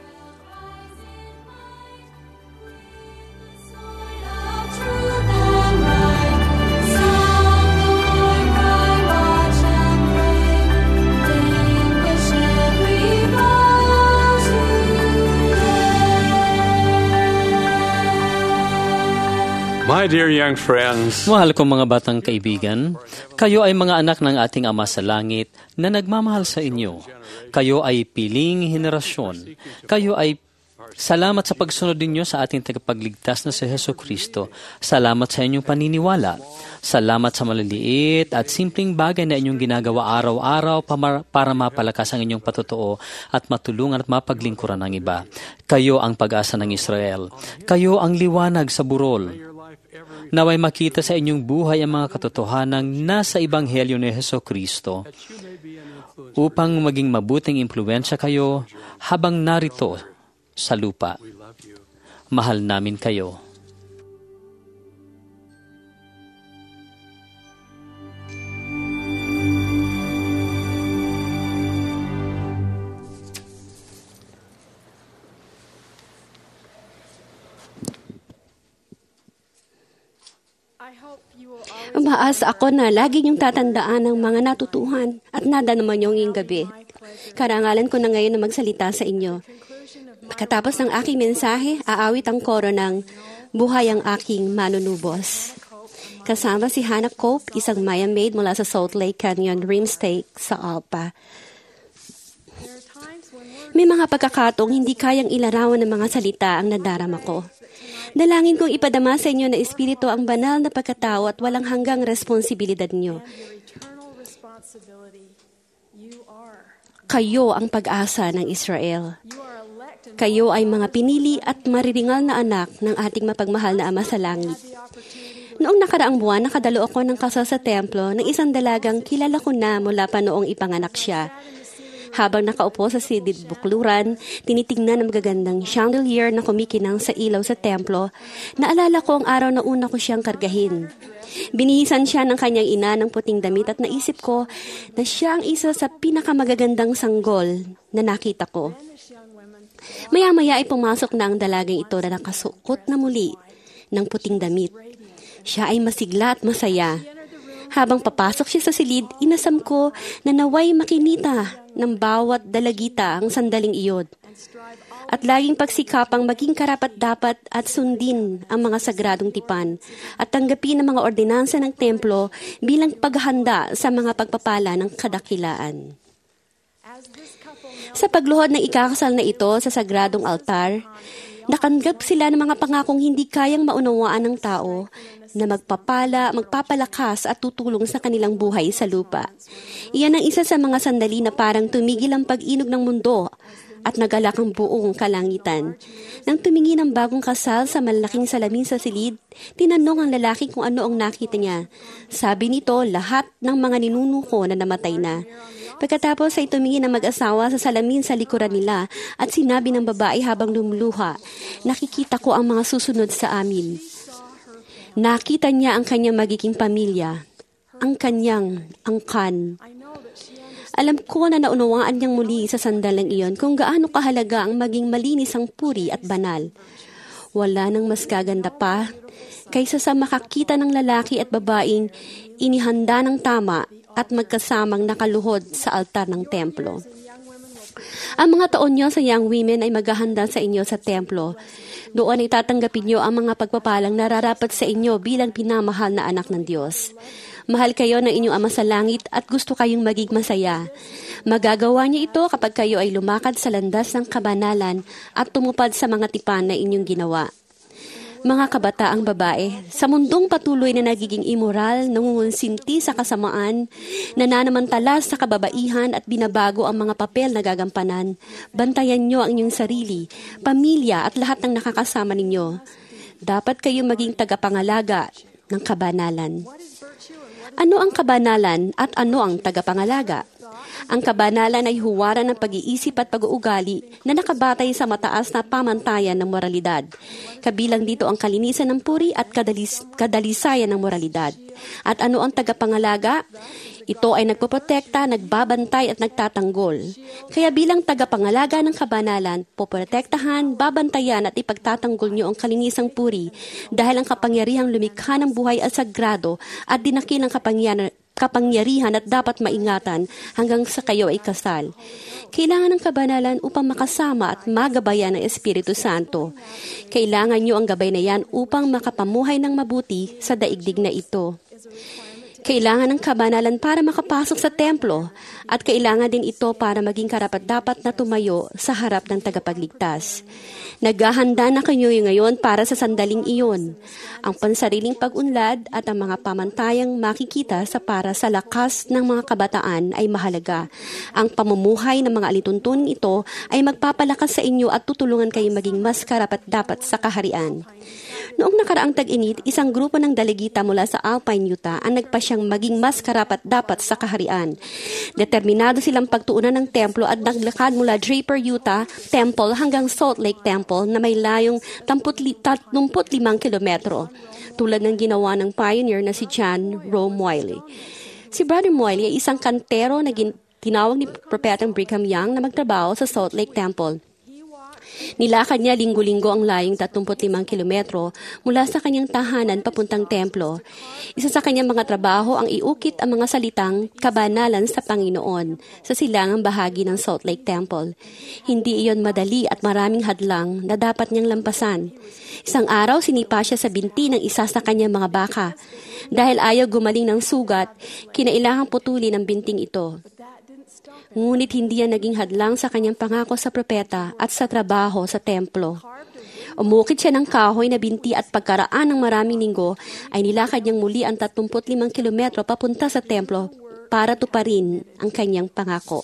My dear young friends, Mahal kong mga batang kaibigan, kayo ay mga anak ng ating Ama sa Langit na nagmamahal sa inyo. Kayo ay piling henerasyon. Kayo ay Salamat sa pagsunod ninyo sa ating tagapagligtas na si Hesus Kristo. Salamat sa inyong paniniwala. Salamat sa maliliit at simpleng bagay na inyong ginagawa araw-araw para mapalakas ang inyong patotoo at matulungan at mapaglingkuran ng iba. Kayo ang pag-asa ng Israel. Kayo ang liwanag sa burol. Naway makita sa inyong buhay ang mga katotohanang nasa Ebanghelyo ni Hesus Kristo upang maging mabuting impluwensya kayo habang narito sa lupa. Mahal namin kayo. Umaasa ako na lagi niyong tatandaan ang mga natutuhan at nada naman yung ngayong gabi. Karangalan ko na ngayon na magsalita sa inyo. Pagkatapos ng aking mensahe, aawit ang koro ng Buhay ang aking manunubos. Kasama si Hannah Cope, isang Maya maid mula sa Salt Lake Canyon Rim State sa Alpa. May mga pagkakataong hindi kayang ilarawan ng mga salita ang nadarama ko. Dalangin kong ipadama sa inyo na Espiritu ang banal na pagkatao at walang hanggang responsibilidad niyo. Kayo ang pag-asa ng Israel. Kayo ay mga pinili at mariringal na anak ng ating mapagmahal na Ama sa Langit. Noong nakaraang buwan, nakadalo ako ng kasal sa templo ng isang dalagang kilala ko na mula pa noong ipanganak siya. Habang nakaupo sa silid bukluran, tinitingnan ang magagandang chandelier na kumikinang sa ilaw sa templo, naalala ko ang araw na una ko siyang kargahin. Binihisan siya ng kanyang ina ng puting damit at naisip ko na siya ang isa sa pinakamagagandang sanggol na nakita ko. Maya-maya ay pumasok na ang dalagang ito na nakasuot na muli ng puting damit. Siya ay masigla at masaya. Habang papasok siya sa silid, inasam ko na naway makinita ng bawat dalagita ang sandaling iyon. At laging pagsikapang maging karapat-dapat at sundin ang mga sagradong tipan at tanggapin ang mga ordinansa ng templo bilang paghahanda sa mga pagpapala ng kadakilaan. Sa pagluhod ng ikakasal na ito sa sagradong altar, nakanggap sila ng mga pangakong hindi kayang maunawaan ng tao na magpapalakas at tutulong sa kanilang buhay sa lupa. Iyan ang isa sa mga sandali na parang tumigil ang pag-inog ng mundo at nagalak ang buong kalangitan. Nang tumingin ang bagong kasal sa malaking salamin sa silid, tinanong ang lalaki kung ano ang nakita niya. Sabi nito, lahat ng mga ninunuko na namatay na. Pagkatapos ay tumingin ang mag-asawa sa salamin sa likuran nila at sinabi ng babae habang lumuluha, nakikita ko ang mga susunod sa amin. Nakita niya ang kanyang magiging pamilya, ang kanyang angkan. Alam ko na naunawaan niyang muli sa sandalang iyon kung gaano kahalaga ang maging malinis ang puri at banal. Wala nang mas gaganda pa kaysa sa makakita ng lalaki at babaeng inihanda ng tama at magkasamang nakaluhod sa altar ng templo. Ang mga taon niyo sa Young Women ay maghahanda sa inyo sa templo. Doon ay tatanggapin niyo ang mga pagpapalang nararapat sa inyo bilang pinamahal na anak ng Diyos. Mahal kayo ng inyong Ama sa Langit at gusto kayong maging masaya. Magagawa niyo ito kapag kayo ay lumakad sa landas ng kabanalan at tumupad sa mga tipan na inyong ginawa. Mga kabataang babae, sa mundong patuloy na nagiging immoral, nangungunsinti sa kasamaan, nananamantala sa kababaihan at binabago ang mga papel na gagampanan, bantayan niyo ang inyong sarili, pamilya at lahat ng nakakasama ninyo. Dapat kayong maging tagapangalaga ng kabanalan. Ano ang kabanalan at ano ang tagapangalaga? Ang kabanalan ay huwaran ng pag-iisip at pag-uugali na nakabatay sa mataas na pamantayan ng moralidad. Kabilang dito ang kalinisan ng puri at kadalisayan ng moralidad. At ano ang tagapangalaga? Ito ay nagpoprotekta, nagbabantay at nagtatanggol. Kaya bilang tagapangalaga ng kabanalan, poprotektahan, babantayan at ipagtatanggol niyo ang kalinisang puri dahil ang kapangyarihang lumikha ng buhay at sagrado at dinakilang kapangyarihan at dapat maingatan hanggang sa kayo ay kasal. Kailangan ng kabanalan upang makasama at magabayan ng Espiritu Santo. Kailangan niyo ang gabay na yan upang makapamuhay ng mabuti sa daigdig na ito. Kailangan ng kabanalan para makapasok sa templo At kailangan din ito para maging karapat-dapat na tumayo sa harap ng tagapagligtas. Naghahanda na kayo ngayon para sa sandaling iyon. Ang pansariling pag-unlad at ang mga pamantayang makikita para sa lakas ng mga kabataan ay mahalaga. Ang pamumuhay ng mga alituntunin ito ay magpapalakas sa inyo at tutulungan kayo maging mas karapat-dapat sa kaharian. Noong nakaraang tag-init, isang grupo ng dalagita mula sa Alpine, Utah ang nagpasyang maging mas karapat-dapat sa kaharian. Determinado silang pagtuunan ng templo at naglakad mula Draper, Utah Temple hanggang Salt Lake Temple na may layong 35 kilometro, tulad ng ginawa ng pioneer na si John Rome Wiley. Si Brother Wiley ay isang kantero na tinawag ni Propetang Brigham Young na magtrabaho sa Salt Lake Temple. Nilakad niya linggo-linggo ang layong 35 kilometro mula sa kanyang tahanan papuntang templo. Isa sa kanyang mga trabaho ang iukit ang mga salitang kabanalan sa Panginoon sa silangang bahagi ng Salt Lake Temple. Hindi iyon madali at maraming hadlang na dapat niyang lampasan. Isang araw, sinipa siya sa binti ng isa sa kanyang mga baka. Dahil ayaw gumaling ng sugat, kinailangang putulin ang binting ito. Ngunit hindi yan naging hadlang sa kanyang pangako sa propeta at sa trabaho sa templo. Umukit siya ng kahoy na binti at pagkaraan ng maraming linggo ay nilakad niyang muli ang 35 kilometro papunta sa templo para tuparin ang kanyang pangako.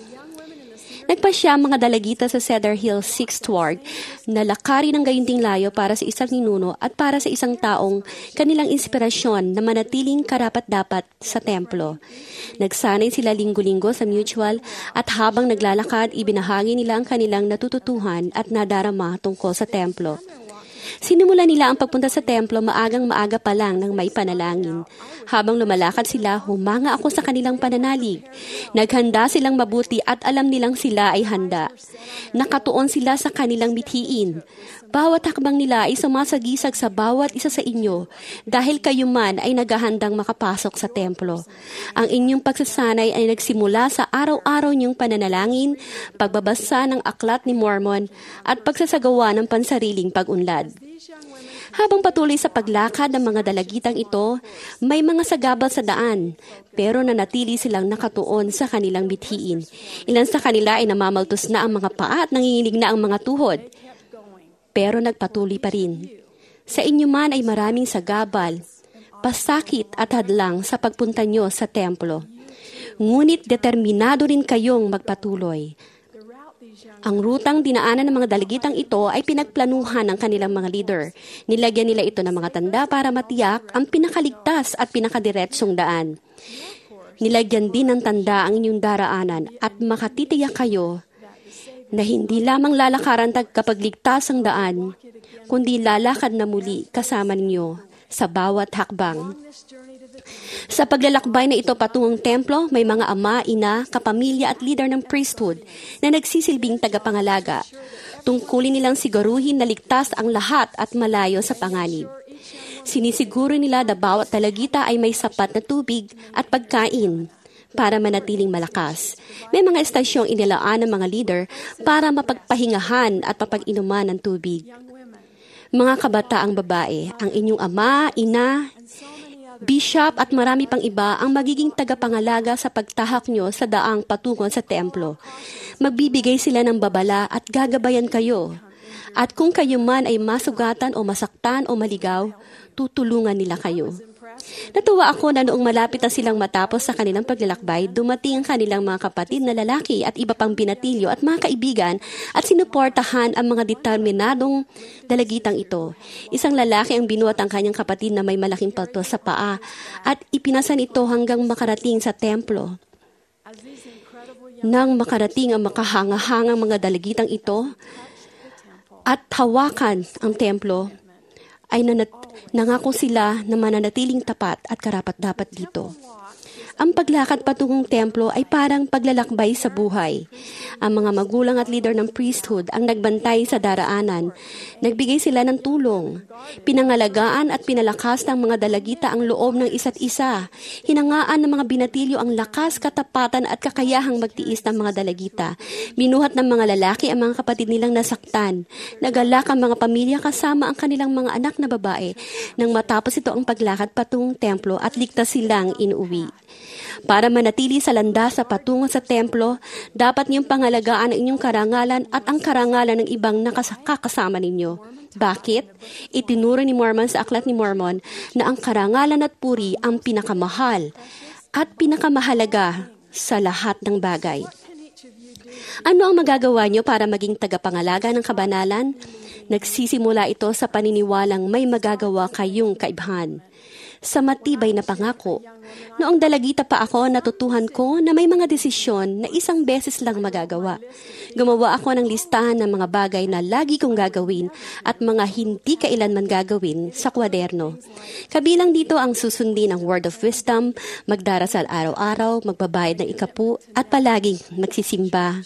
Nagpasya ang mga dalagita sa Cedar Hills 6th Ward na lakarin ng gayunding layo para sa isang ninuno at para sa isang taong kanilang inspirasyon na manatiling karapat-dapat sa templo. Nagsanay sila linggo-linggo sa mutual at habang naglalakad, ibinahagi nila ang kanilang natututuhan at nadarama tungkol sa templo. Sinimula nila ang pagpunta sa templo maagang-maaga pa lang nang may panalangin. Habang lumalakad sila, humanga ako sa kanilang pananalig. Naghanda silang mabuti at alam nilang sila ay handa. Nakatuon sila sa kanilang mithiin. Bawat hakbang nila ay sumasagisag sa bawat isa sa inyo dahil kayo man ay naghahandang makapasok sa templo. Ang inyong pagsasanay ay nagsimula sa araw-araw niyong pananalangin, pagbabasa ng aklat ni Mormon at pagsasagawa ng pansariling pag-unlad. Habang patuloy sa paglakad ng mga dalagitang ito, may mga sagabal sa daan, pero nanatili silang nakatuon sa kanilang mithiin. Ilan sa kanila ay namamaltos na ang mga paa at nanginginig na ang mga tuhod. Pero nagpatuloy pa rin. Sa inyo man ay maraming sagabal, pasakit at hadlang sa pagpunta nyo sa templo. Ngunit determinado rin kayong magpatuloy. Ang rutang dinaanan ng mga dalagitang ito ay pinagplanuhan ng kanilang mga leader. Nilagyan nila ito ng mga tanda para matiyak ang pinakaligtas at pinakadiretsong daan. Nilagyan din ng tanda ang inyong daraanan at makatitiyak kayo na hindi lamang lalakaran kapag ligtas ang daan, kundi lalakad na muli kasama ninyo sa bawat hakbang. Sa paglalakbay na ito patungong templo, may mga ama, ina, kapamilya at leader ng priesthood na nagsisilbing tagapangalaga. Tungkulin nilang siguruhin na ligtas ang lahat at malayo sa panganib. Sinisiguro nila na bawat dalagita ay may sapat na tubig at pagkain para manatiling malakas. May mga estasyong inilaan ng mga leader para mapagpahingahan at mapag-inuman ng tubig. Mga kabataang babae, ang inyong ama, ina, bishop at marami pang iba ang magiging tagapangalaga sa pagtahak nyo sa daang patungo sa templo. Magbibigay sila ng babala at gagabayan kayo. At kung kayo man ay masugatan o masaktan o maligaw, tutulungan nila kayo. Natuwa ako na noong malapit na silang matapos sa kanilang paglalakbay, dumating ang kanilang mga kapatid na lalaki at iba pang binatilyo at mga kaibigan at sinuportahan ang mga determinadong dalagitang ito. Isang lalaki ang binuhat ang kanyang kapatid na may malaking palto sa paa at ipinasan ito hanggang makarating sa templo. Nang makarating ang makahanga-hangang mga dalagitang ito at hawakan ang templo, ay nangako sila na mananatiling tapat at karapat-dapat dito. Ang paglakad patungong templo ay parang paglalakbay sa buhay. Ang mga magulang at leader ng priesthood ang nagbantay sa daraanan. Nagbigay sila ng tulong. Pinangalagaan at pinalakas ng mga dalagita ang loob ng isa't isa. Hinangaan ng mga binatilyo ang lakas, katapatan at kakayahang magtiis ng mga dalagita. Binuhat ng mga lalaki ang mga kapatid nilang nasaktan. Nagalak ang mga pamilya kasama ang kanilang mga anak na babae. Nang matapos ito ang paglakad patungong templo at ligtas silang inuwi. Para manatili sa landas sa patungo sa templo, dapat niyong pangalagaan ang inyong karangalan at ang karangalan ng ibang nakakasama ninyo. Bakit? Itinuro ni Mormon sa Aklat ni Mormon na ang karangalan at puri ang pinakamahal at pinakamahalaga sa lahat ng bagay. Ano ang magagawa niyo para maging tagapangalaga ng kabanalan? Nagsisimula ito sa paniniwalang may magagawa kayong kaibhan. Sa matibay na pangako, noong dalagita pa ako, natutuhan ko na may mga desisyon na isang beses lang magagawa. Gumawa ako ng listahan ng mga bagay na lagi kong gagawin at mga hindi kailanman gagawin sa kwaderno. Kabilang dito ang susundin ang word of wisdom, magdarasal araw-araw, magbabayad ng ikapu, at palaging nagsisimba.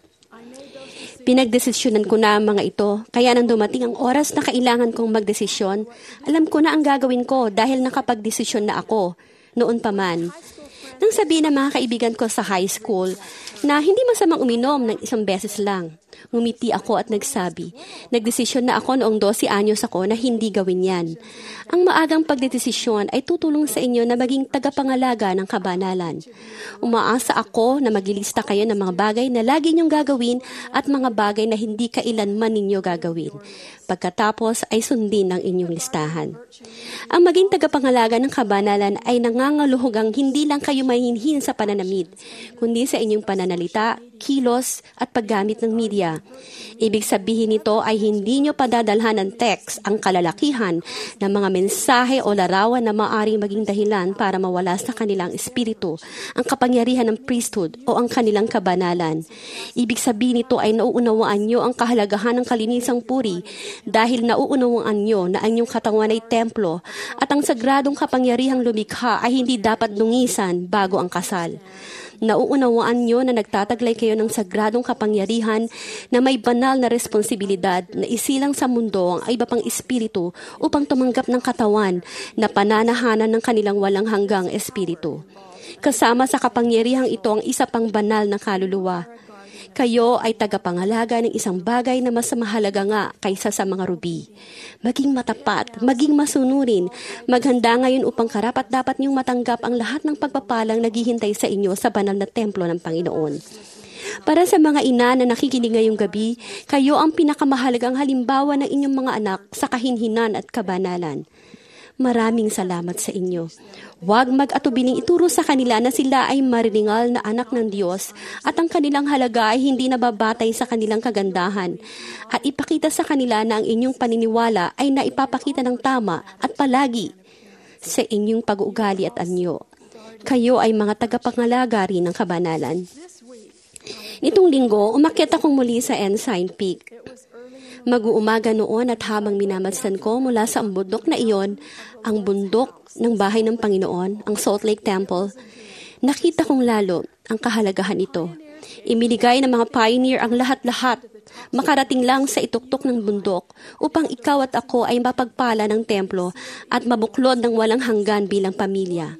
Pinagdesisyonan ko na ang mga ito, kaya nang dumating ang oras na kailangan kong magdesisyon, alam ko na ang gagawin ko dahil nakapagdesisyon na ako, noon pa man. Nang sabihin ng mga kaibigan ko sa high school na hindi masamang uminom ng isang beses lang, ngumiti ako at nagsabi, nagdesisyon na ako noong 12 anyos ako na hindi gawin yan. Ang maagang pagdedesisyon ay tutulong sa inyo na maging tagapangalaga ng kabanalan. Umaasa ako na magilista kayo ng mga bagay na lagi niyong gagawin at mga bagay na hindi kailanman ninyo gagawin. Pagkatapos ay sundin ang inyong listahan. Ang maging tagapangalaga ng kabanalan ay nangangaluhugang hindi lang kayo mahinhin sa pananamit, kundi sa inyong pananalita, kilos at paggamit ng media. Ibig sabihin nito ay hindi nyo padadalhan ng text ang kalalakihan ng mga mensahe o larawan na maaaring maging dahilan para mawala sa kanilang espiritu, ang kapangyarihan ng priesthood o ang kanilang kabanalan. Ibig sabihin nito ay nauunawaan nyo ang kahalagahan ng kalinisang puri dahil nauunawaan nyo na ang inyong katawan ay templo at ang sagradong kapangyarihang lumikha ay hindi dapat dungisan bago ang kasal. Nauunawaan nyo na nagtataglay kayo ng sagradong kapangyarihan na may banal na responsibilidad na isilang sa mundo ang iba pang espiritu upang tumanggap ng katawan na pananahanan ng kanilang walang hanggang espiritu. Kasama sa kapangyarihang ito ang isa pang banal na kaluluwa. Kayo ay tagapangalaga ng isang bagay na mas mahalaga nga kaysa sa mga rubi. Maging matapat, maging masunurin, maghanda ngayon upang karapat-dapat niyong matanggap ang lahat ng pagpapalang naghihintay sa inyo sa banal na templo ng Panginoon. Para sa mga ina na nakikinig ngayong gabi, kayo ang pinakamahalagang halimbawa ng inyong mga anak sa kahinhinan at kabanalan. Maraming salamat sa inyo. Huwag mag-atubiling ituro sa kanila na sila ay mariningal na anak ng Diyos at ang kanilang halaga ay hindi nababatay sa kanilang kagandahan. At ipakita sa kanila na ang inyong paniniwala ay naipapakita ng tama at palagi sa inyong pag-uugali at anyo. Kayo ay mga tagapangalaga rin ng kabanalan. Nitong linggo, umakyat akong muli sa Ensign Peak. Mag-uumaga noon at habang minamasdan ko mula sa bundok na iyon, ang bundok ng bahay ng Panginoon, ang Salt Lake Temple, nakita kong lalo ang kahalagahan ito. Imiligay ng mga pioneer ang lahat-lahat, makarating lang sa ituktok ng bundok upang ikaw at ako ay mapagpala ng templo at mabuklod ng walang hanggan bilang pamilya.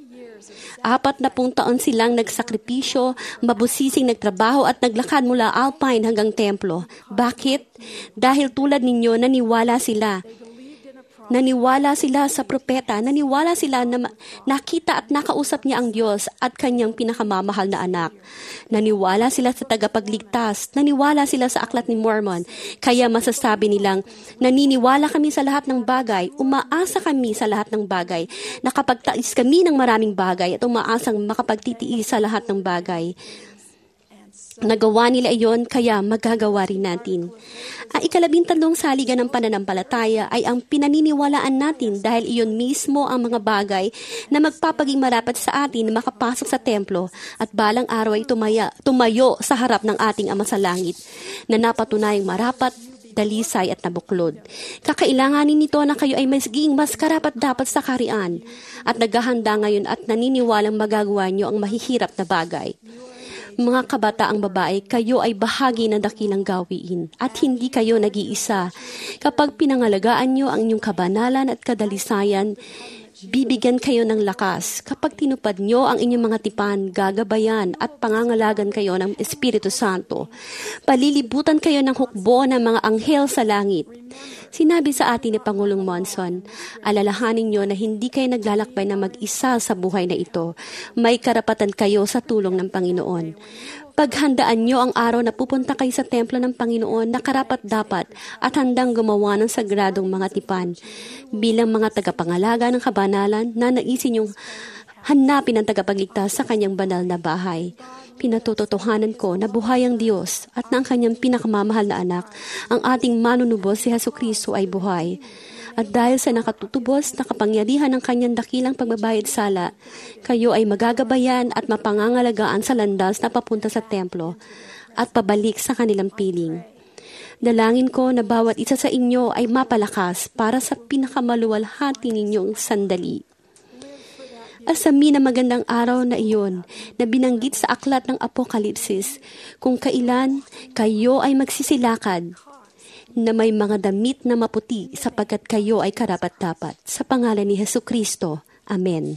40 taon silang nagsakripisyo, mabusising nagtrabaho at naglakad mula Alpine hanggang templo. Bakit? Dahil tulad ninyo, naniwala sila. Naniwala sila sa propeta, naniwala sila na nakita at nakausap niya ang Diyos at kanyang pinakamamahal na anak. Naniwala sila sa tagapagligtas, naniwala sila sa Aklat ni Mormon. Kaya masasabi nilang, naniniwala kami sa lahat ng bagay, umaasa kami sa lahat ng bagay, nakapagtais kami ng maraming bagay at umaasang makapagtitiis sa lahat ng bagay. Nagawa nila iyon, kaya magagawa rin natin. Ang 13 saligan ng pananampalataya ay ang pinaniniwalaan natin dahil iyon mismo ang mga bagay na magpapaging marapat sa atin na makapasok sa templo at balang araw ay tumayo sa harap ng ating Ama sa Langit na napatunayang marapat, dalisay at nabuklod. Kakailanganin nito na kayo ay maging mas karapat-dapat sa kaharian at naghahanda ngayon at naniniwalang magagawa nyo ang mahihirap na bagay. Mga kabataang babae, kayo ay bahagi ng dakilang gawiin at hindi kayo nag-iisa. Kapag pinangalagaan nyo ang inyong kabanalan at kadalisayan Bibigyan kayo ng lakas. Kapag tinupad nyo ang inyong mga tipan, gagabayan at pangangalagan kayo ng Espiritu Santo. Palilibutan kayo ng hukbo ng mga anghel sa langit. Sinabi sa atin ni Pangulong Monson, alalahanin nyo na hindi kayo naglalakbay na mag-isa sa buhay na ito. May karapatan kayo sa tulong ng Panginoon. Paghandaan nyo ang araw na pupunta kayo sa templo ng Panginoon na karapat-dapat at handang gumawa ng sagradong mga tipan. Bilang mga tagapangalaga ng kabanalan na naisin yung hanapin ang tagapagligtas sa kanyang banal na bahay. Pinatutotohanan ko na buhay ang Diyos at na ang kanyang pinakamamahal na anak, ang ating manunubos si Jesucristo ay buhay. At dahil sa nakatutubos na kapangyarihan ng kanyang dakilang pagbabayad sala, kayo ay magagabayan at mapangangalagaan sa landas na papunta sa templo at pabalik sa kanilang piling. Dalangin ko na bawat isa sa inyo ay mapalakas para sa pinakamaluwalhati ninyong sandali. Asamin na magandang araw na iyon na binanggit sa aklat ng Apokalipsis kung kailan kayo ay magsisilakad na may mga damit na maputi sapagkat kayo ay karapat-dapat. Sa pangalan ni Jesucristo. Amen.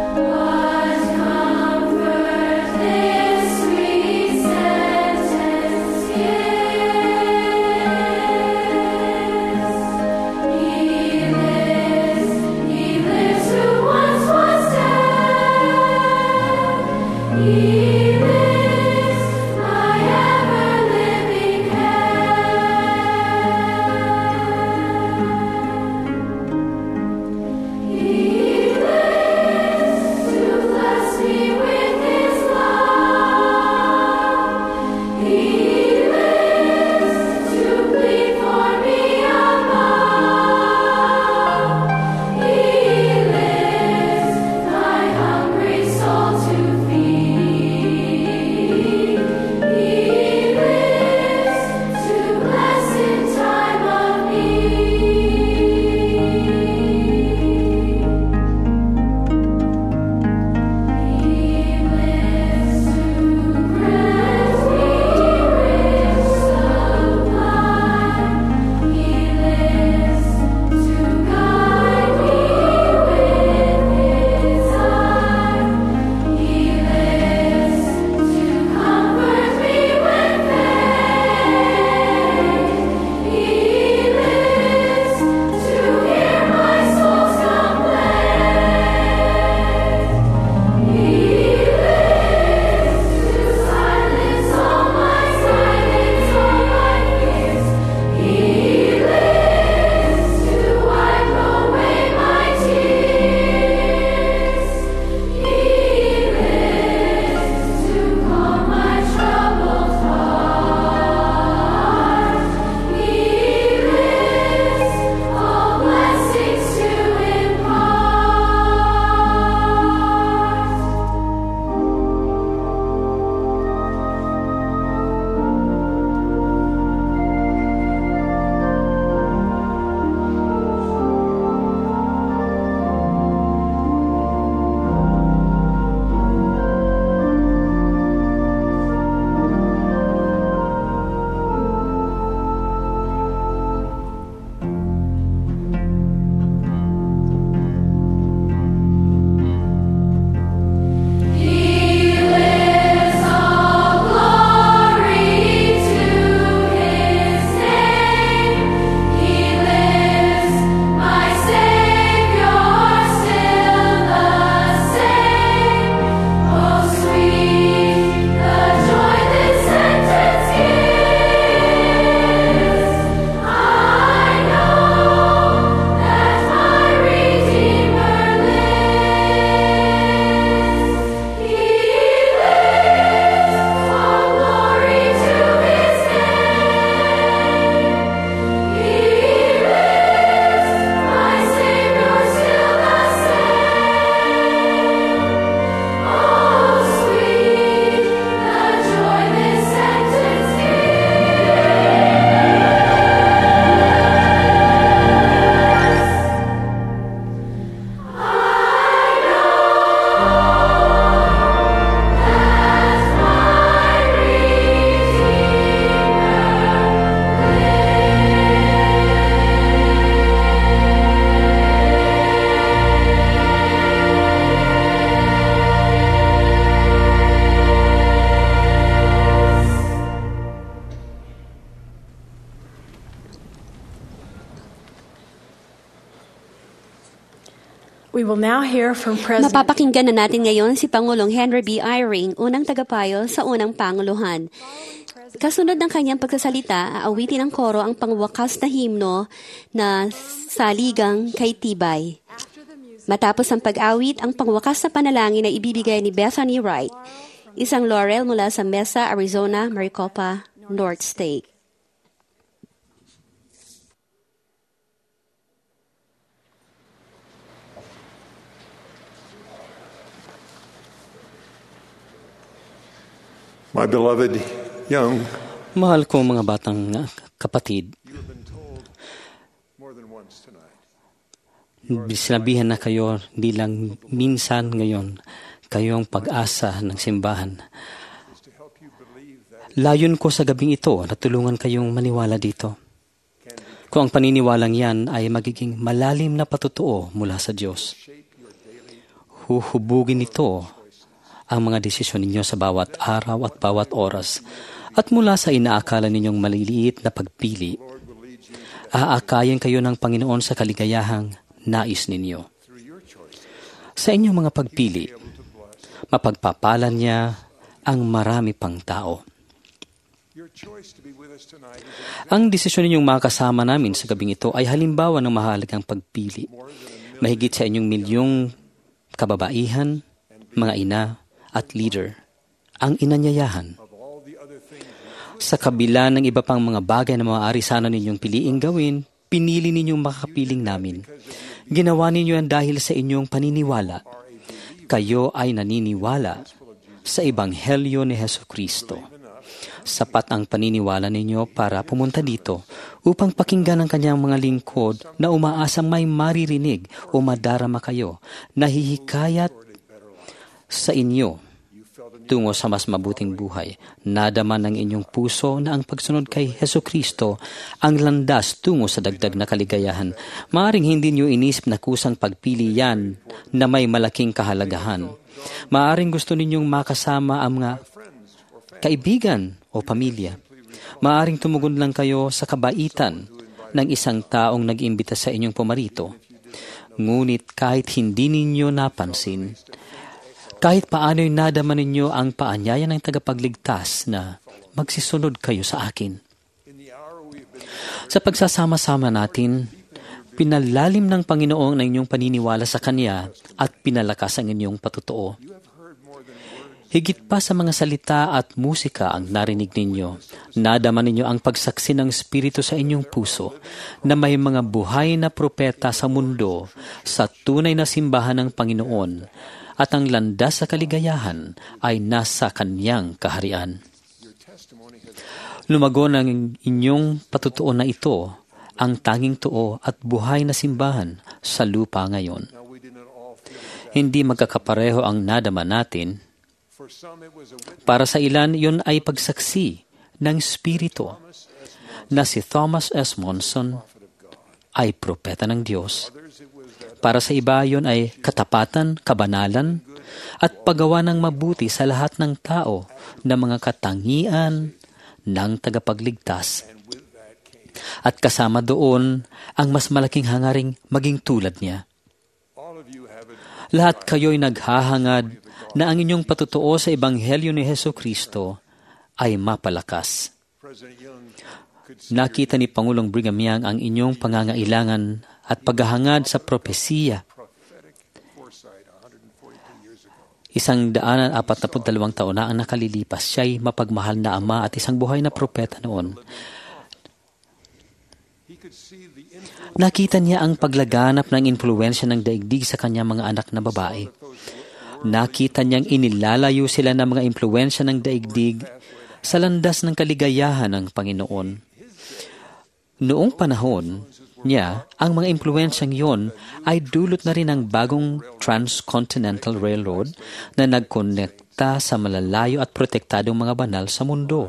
Comfort this sweet sentence. We will now hear from President. Mapapakinggan na natin ngayon si Pangulong Henry B. Eyring, unang tagapayo sa unang Panguluhan. Kasunod ng kanyang pagsasalita, aawitin ng koro ang pangwakas na himno na Saligang kay Tibay. Matapos ang pag-awit, ang pangwakas na panalangin ay ibibigay ni Bethany Wright, isang laurel mula sa Mesa, Arizona, Maricopa, North State. My beloved young, Mahal ko mga batang kapatid, more than once tonight, sinabihan na kayo hindi lang minsan ngayon, kayo ang pag-asa ng simbahan. Layon ko sa gabing ito na tulungan kayong maniwala dito. Kung ang paniniwalang yan ay magiging malalim na patutuo mula sa Diyos, huhubugin ito ang mga desisyon ninyo sa bawat araw at bawat oras. At mula sa inaakala ninyong maliliit na pagpili, aakayin kayo ng Panginoon sa kaligayahang nais ninyo. Sa inyong mga pagpili, mapagpapalan niya ang marami pang tao. Ang desisyon ninyong makasama namin sa gabing ito ay halimbawa ng mahalagang pagpili. Mahigit sa inyong milyong kababaihan, mga ina, at leader, ang inanyayahan. Sa kabila ng iba pang mga bagay na maaari sana ninyong piliing gawin, pinili ninyong makapiling namin. Ginawa ninyo yan dahil sa inyong paniniwala. Kayo ay naniniwala sa Ebanghelyo ni Jesucristo. Sapat ang paniniwala ninyo para pumunta dito upang pakinggan ang kanyang mga lingkod na umaasang may maririnig o madarama kayo, nahihikayat sa inyo tungo sa mas mabuting buhay. Nadama ng inyong puso na ang pagsunod kay Jesucristo ang landas tungo sa dagdag na kaligayahan. Maaring hindi niyo inisip na kusang pagpili yan na may malaking kahalagahan. Maaring gusto ninyong makasama ang mga kaibigan o pamilya. Maaring tumugon lang kayo sa kabaitan ng isang taong nag-imbita sa inyong pumarito. Ngunit kahit hindi ninyo napansin, kahit paano'y nadama ninyo ang paanyaya ng tagapagligtas na magsisunod kayo sa akin. Sa pagsasama-sama natin, pinalalim ng Panginoon ang inyong paniniwala sa Kanya at pinalakas ang inyong patutuo. Higit pa sa mga salita at musika ang narinig ninyo, nadama ninyo ang pagsaksi ng Espiritu sa inyong puso na may mga buhay na propeta sa mundo sa tunay na simbahan ng Panginoon at ang landas sa kaligayahan ay nasa Kanyang kaharian. Lumago ng inyong patutuo na ito ang tanging tuo at buhay na simbahan sa lupa ngayon. Hindi magkakapareho ang nadama natin. Para sa ilan, yun ay pagsaksi ng Espiritu na si Thomas S. Monson ay propeta ng Diyos. Para sa iba, yun ay katapatan, kabanalan, at paggawa ng mabuti sa lahat ng tao na mga katangian ng tagapagligtas. At kasama doon ang mas malaking hangaring maging tulad niya. Lahat kayo'y naghahangad na ang inyong patutuo sa Ebanghelyo ni Jesucristo ay mapalakas. Nakita ni Pangulong Brigham Young ang inyong pangangailangan at paghahangad sa propesiya. 142 taon na ang nakalilipas. Siya'y mapagmahal na ama at isang buhay na propeta noon. Nakita niya ang paglaganap ng impluwensya ng daigdig sa kanyang mga anak na babae. Nakita niyang inilalayo sila ng mga impluwensya ng daigdig sa landas ng kaligayahan ng Panginoon. Noong panahon niya, ang mga impluwensyang yon ay dulot na rin ng bagong Transcontinental Railroad na nagkonekta sa malalayo at protektadong mga banal sa mundo.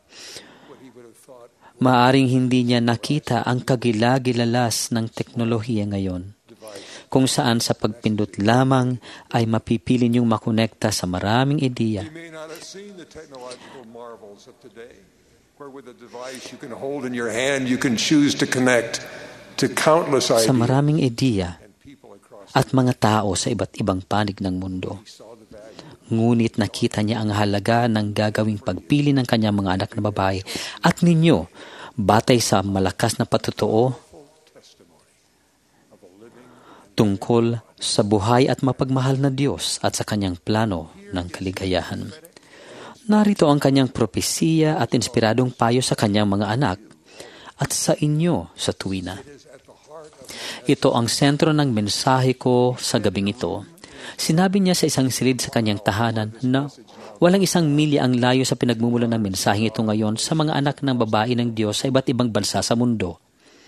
Maaring hindi niya nakita ang kagila-gilalas ng teknolohiya ngayon, kung saan sa pagpindot lamang ay mapipili niyong makonekta sa maraming ideya. Sa maraming ideya at mga tao sa iba't ibang panig ng mundo. Ngunit nakita niya ang halaga ng gagawing pagpili ng kanyang mga anak na babae at ninyo, batay sa malakas na patutuo tungkol sa buhay at mapagmahal na Diyos at sa kanyang plano ng kaligayahan. Narito ang kanyang propesiya at inspiradong payo sa kanyang mga anak at sa inyo sa tuwina. Ito ang sentro ng mensahe ko sa gabing ito. Sinabi niya sa isang silid sa kanyang tahanan na walang isang milya ang layo sa pinagmumulan ng mensaheng ito ngayon sa mga anak ng babae ng Diyos sa iba't ibang bansa sa mundo.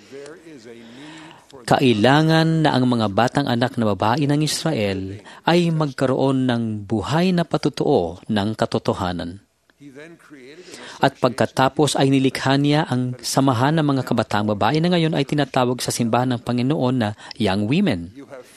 Kailangan na ang mga batang anak na babae ng Israel ay magkaroon ng buhay na patutuo ng katotohanan. At pagkatapos ay nilikha niya ang samahan ng mga kabataang babae na ngayon ay tinatawag sa simbahan ng Panginoon na young women.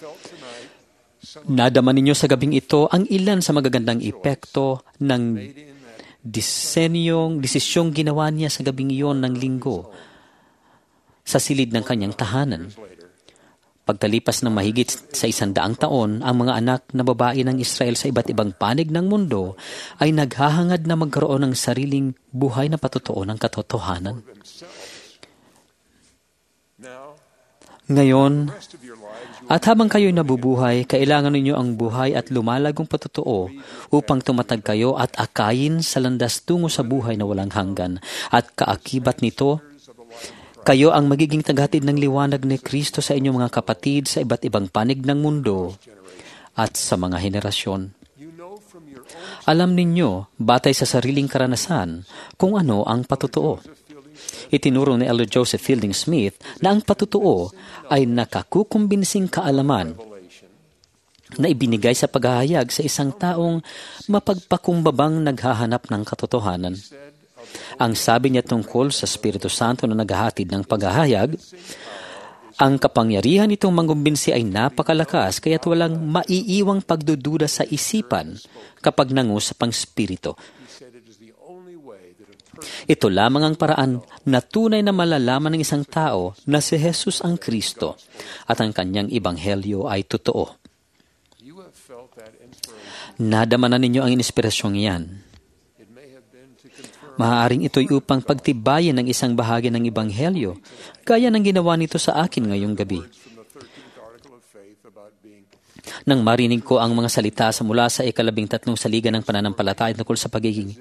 Nadama ninyo sa gabing ito ang ilan sa magagandang epekto ng desisyong ginawa niya sa gabing iyon ng linggo sa silid ng kanyang tahanan. Pagkalipas ng mahigit sa 100 taon, ang mga anak na babae ng Israel sa iba't ibang panig ng mundo ay naghahangad na magkaroon ng sariling buhay na patutuo ng katotohanan. Ngayon, at habang kayo'y nabubuhay, kailangan ninyo ang buhay at lumalagong patutuo upang tumatag kayo at akayin sa landas tungo sa buhay na walang hanggan. At kaakibat nito, kayo ang magiging tagahatid ng liwanag ni Kristo sa inyong mga kapatid sa iba't ibang panig ng mundo at sa mga henerasyon. Alam ninyo, batay sa sariling karanasan, kung ano ang patutuo. Itinuro ni Elder Joseph Fielding Smith na ang patutuo ay nakakukumbinsing kaalaman na ibinigay sa paghahayag sa isang taong mapagpakumbabang naghahanap ng katotohanan. Ang sabi niya tungkol sa Espiritu Santo na naghahatid ng paghahayag, ang kapangyarihan nitong mangkumbinsi ay napakalakas kaya't walang maiiwang pagdududa sa isipan kapag nangusap ang Espiritu. Ito lamang ang paraan na tunay na malalaman ng isang tao na si Jesus ang Kristo at ang kanyang ebanghelyo ay totoo. Nadama na ninyo ang inspirasyong iyan. Maaaring ito'y upang pagtibayin ng isang bahagi ng ebanghelyo, gaya ng ginawa nito sa akin ngayong gabi. Nang marinig ko ang mga salita sa mula sa 13 saliga ng pananampalataya tungkol sa pagiging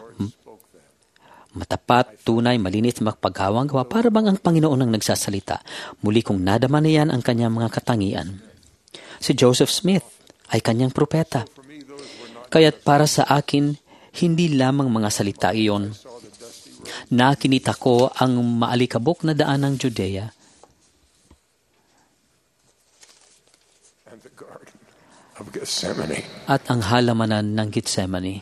matapat, tunay, malinis, makapaghawang gawa, para bang ang Panginoon ang nagsasalita. Muli kong nadama na yan ang kanyang mga katangian. Si Joseph Smith ay kanyang propeta. Kaya't para sa akin, hindi lamang mga salita iyon. Nakinita ko ang maalikabok na daan ng Judea at ang halamanan ng Gethsemane.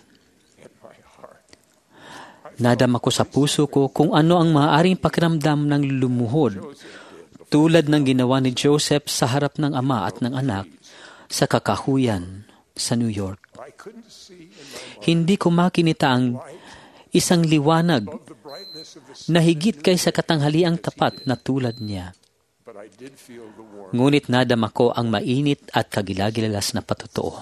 Nadama ko sa puso ko kung ano ang maaaring pakiramdam ng lumuhod, tulad ng ginawa ni Joseph sa harap ng ama at ng anak sa kakahuyan sa New York. Hindi ko makinita ang isang liwanag na higit kaysa katanghaliang tapat na tulad niya. Ngunit nadama ko ang mainit at kagilagilalas na patutuo.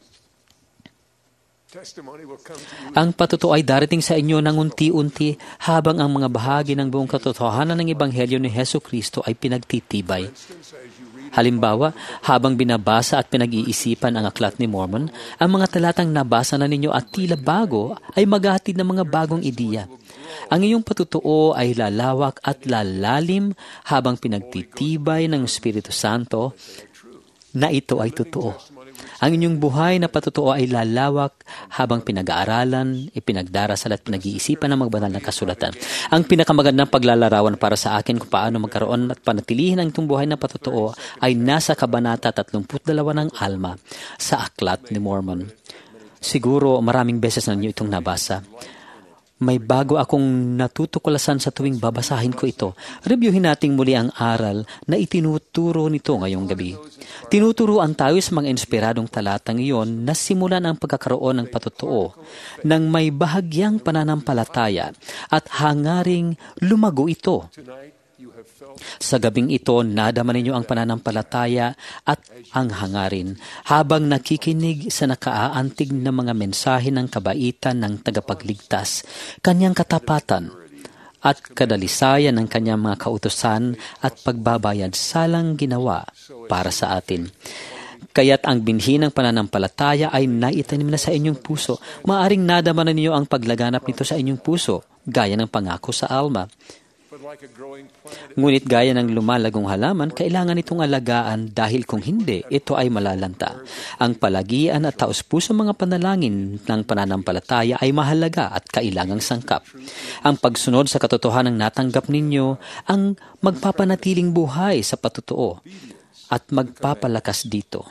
Ang patutuo ay darating sa inyo ng unti-unti habang ang mga bahagi ng buong katotohanan ng Ebanghelyo ni Hesus Kristo ay pinagtitibay. Halimbawa, habang binabasa at pinag-iisipan ang Aklat ni Mormon, ang mga talatang nabasa na ninyo at tila bago ay maghahatid ng mga bagong ideya. Ang iyong patutuo ay lalawak at lalalim habang pinagtitibay ng Espiritu Santo na ito ay totoo. Ang inyong buhay na patutuo ay lalawak habang pinag-aaralan, ipinagdarasal at pinag-iisipan ng magbanal na kasulatan. Ang pinakamagandang paglalarawan para sa akin kung paano magkaroon at panatilihin ang itong buhay na patutuo ay nasa Kabanata 32 ng Alma sa Aklat ni Mormon. Siguro maraming beses na niyo itong nabasa. May bago akong natutuklasan sa tuwing babasahin ko ito. Reviewin natin muli ang aral na itinuturo nito ngayong gabi. Tinuturuan tayo sa mga inspiradong talatang iyon na simulan ang pagkakaroon ng patutuo ng may bahagyang pananampalataya at hangaring lumago ito. Sa gabing ito, nadama ninyo ang pananampalataya at ang hangarin habang nakikinig sa nakaaantig na mga mensahe ng kabaitan ng tagapagligtas, kanyang katapatan at kadalisayan ng kanyang mga kautusan at pagbabayad salang ginawa para sa atin. Kaya't ang binhi ng pananampalataya ay naitanim na sa inyong puso. Maaring nadama na ninyo ang paglaganap nito sa inyong puso, gaya ng pangako sa Alma. Ngunit gaya ng lumalagong halaman, kailangan itong alagaan dahil kung hindi, ito ay malalanta. Ang palagian at taos-puso mga panalangin ng pananampalataya ay mahalaga at kailangang sangkap. Ang pagsunod sa katotohanang natanggap ninyo ang magpapanatiling buhay sa patutuo at magpapalakas dito.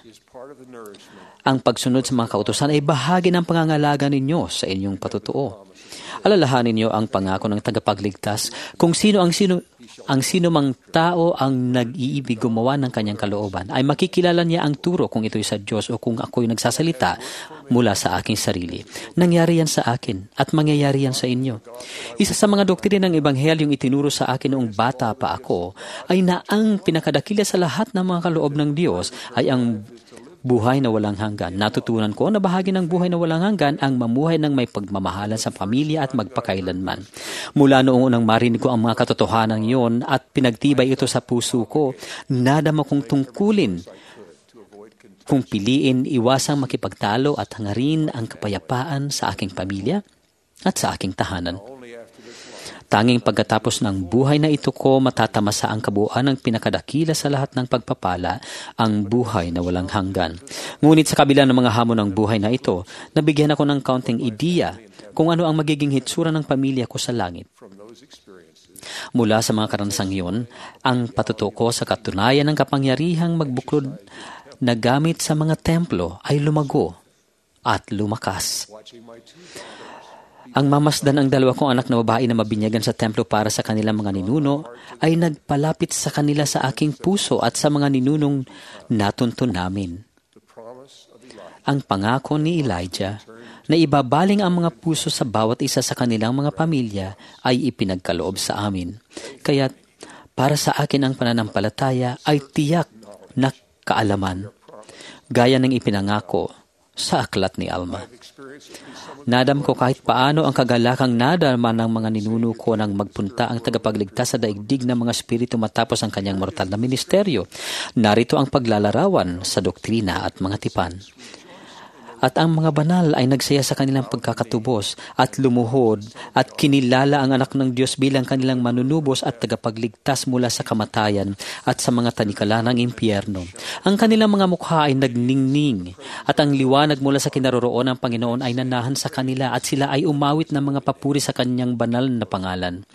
Ang pagsunod sa mga kautusan ay bahagi ng pangangalaga ninyo sa inyong patutuo. Alalahanin niyo ang pangako ng tagapagligtas kung sino mang tao ang nag-iibig gumawa ng kanyang kalooban ay makikilala niya ang turo kung ito'y sa Diyos o kung ako'y nagsasalita mula sa aking sarili. Nangyari yan sa akin at mangyayari yan sa inyo. Isa sa mga doktrina ng Ebanghelyong itinuro sa akin noong bata pa ako ay na ang pinakadakila sa lahat ng mga kaloob ng Diyos ay ang buhay na walang hanggan. Natutunan ko na bahagi ng buhay na walang hanggan ang mamuhay ng may pagmamahalan sa pamilya at magpakailanman. Mula noong unang marinig ko ang mga katotohanan iyon at pinagtibay ito sa puso ko, nadama kong tungkulin kung piliin iwasang makipagtalo at hangarin ang kapayapaan sa aking pamilya at sa aking tahanan. Tanging pagkatapos ng buhay na ito ko matatamasa ang kabuuan ng pinakadakila sa lahat ng pagpapala, ang buhay na walang hanggan. Ngunit sa kabila ng mga hamon ng buhay na ito, nabigyan ako ng kaunting ideya kung ano ang magiging hitsura ng pamilya ko sa langit. Mula sa mga karanasang iyon, ang patutuo ko sa katunayan ng kapangyarihang magbuklod na gamit sa mga templo ay lumago at lumakas. Ang mamasdan ang dalawa kong anak na babae na mabinyagan sa templo para sa kanilang mga ninuno ay nagpalapit sa kanila sa aking puso at sa mga ninunong natuntun namin. Ang pangako ni Elijah na ibabaling ang mga puso sa bawat isa sa kanilang mga pamilya ay ipinagkaloob sa amin. Kaya para sa akin ang pananampalataya ay tiyak na kaalaman, gaya ng ipinangako sa aklat ni Alma. Nadam ko kahit paano ang kagalakang nadama ng mga ninuno ko nang magpunta ang tagapagligtas sa daigdig ng mga espiritu matapos ang kanyang mortal na ministeryo. Narito ang paglalarawan sa doktrina at mga tipan. At ang mga banal ay nagsaya sa kanilang pagkakatubos at lumuhod at kinilala ang anak ng Diyos bilang kanilang manunubos at tagapagligtas mula sa kamatayan at sa mga tanikala ng impyerno. Ang kanilang mga mukha ay nagningning at ang liwanag mula sa kinaroroon ng Panginoon ay nanahan sa kanila at sila ay umawit ng mga papuri sa kanyang banal na pangalan.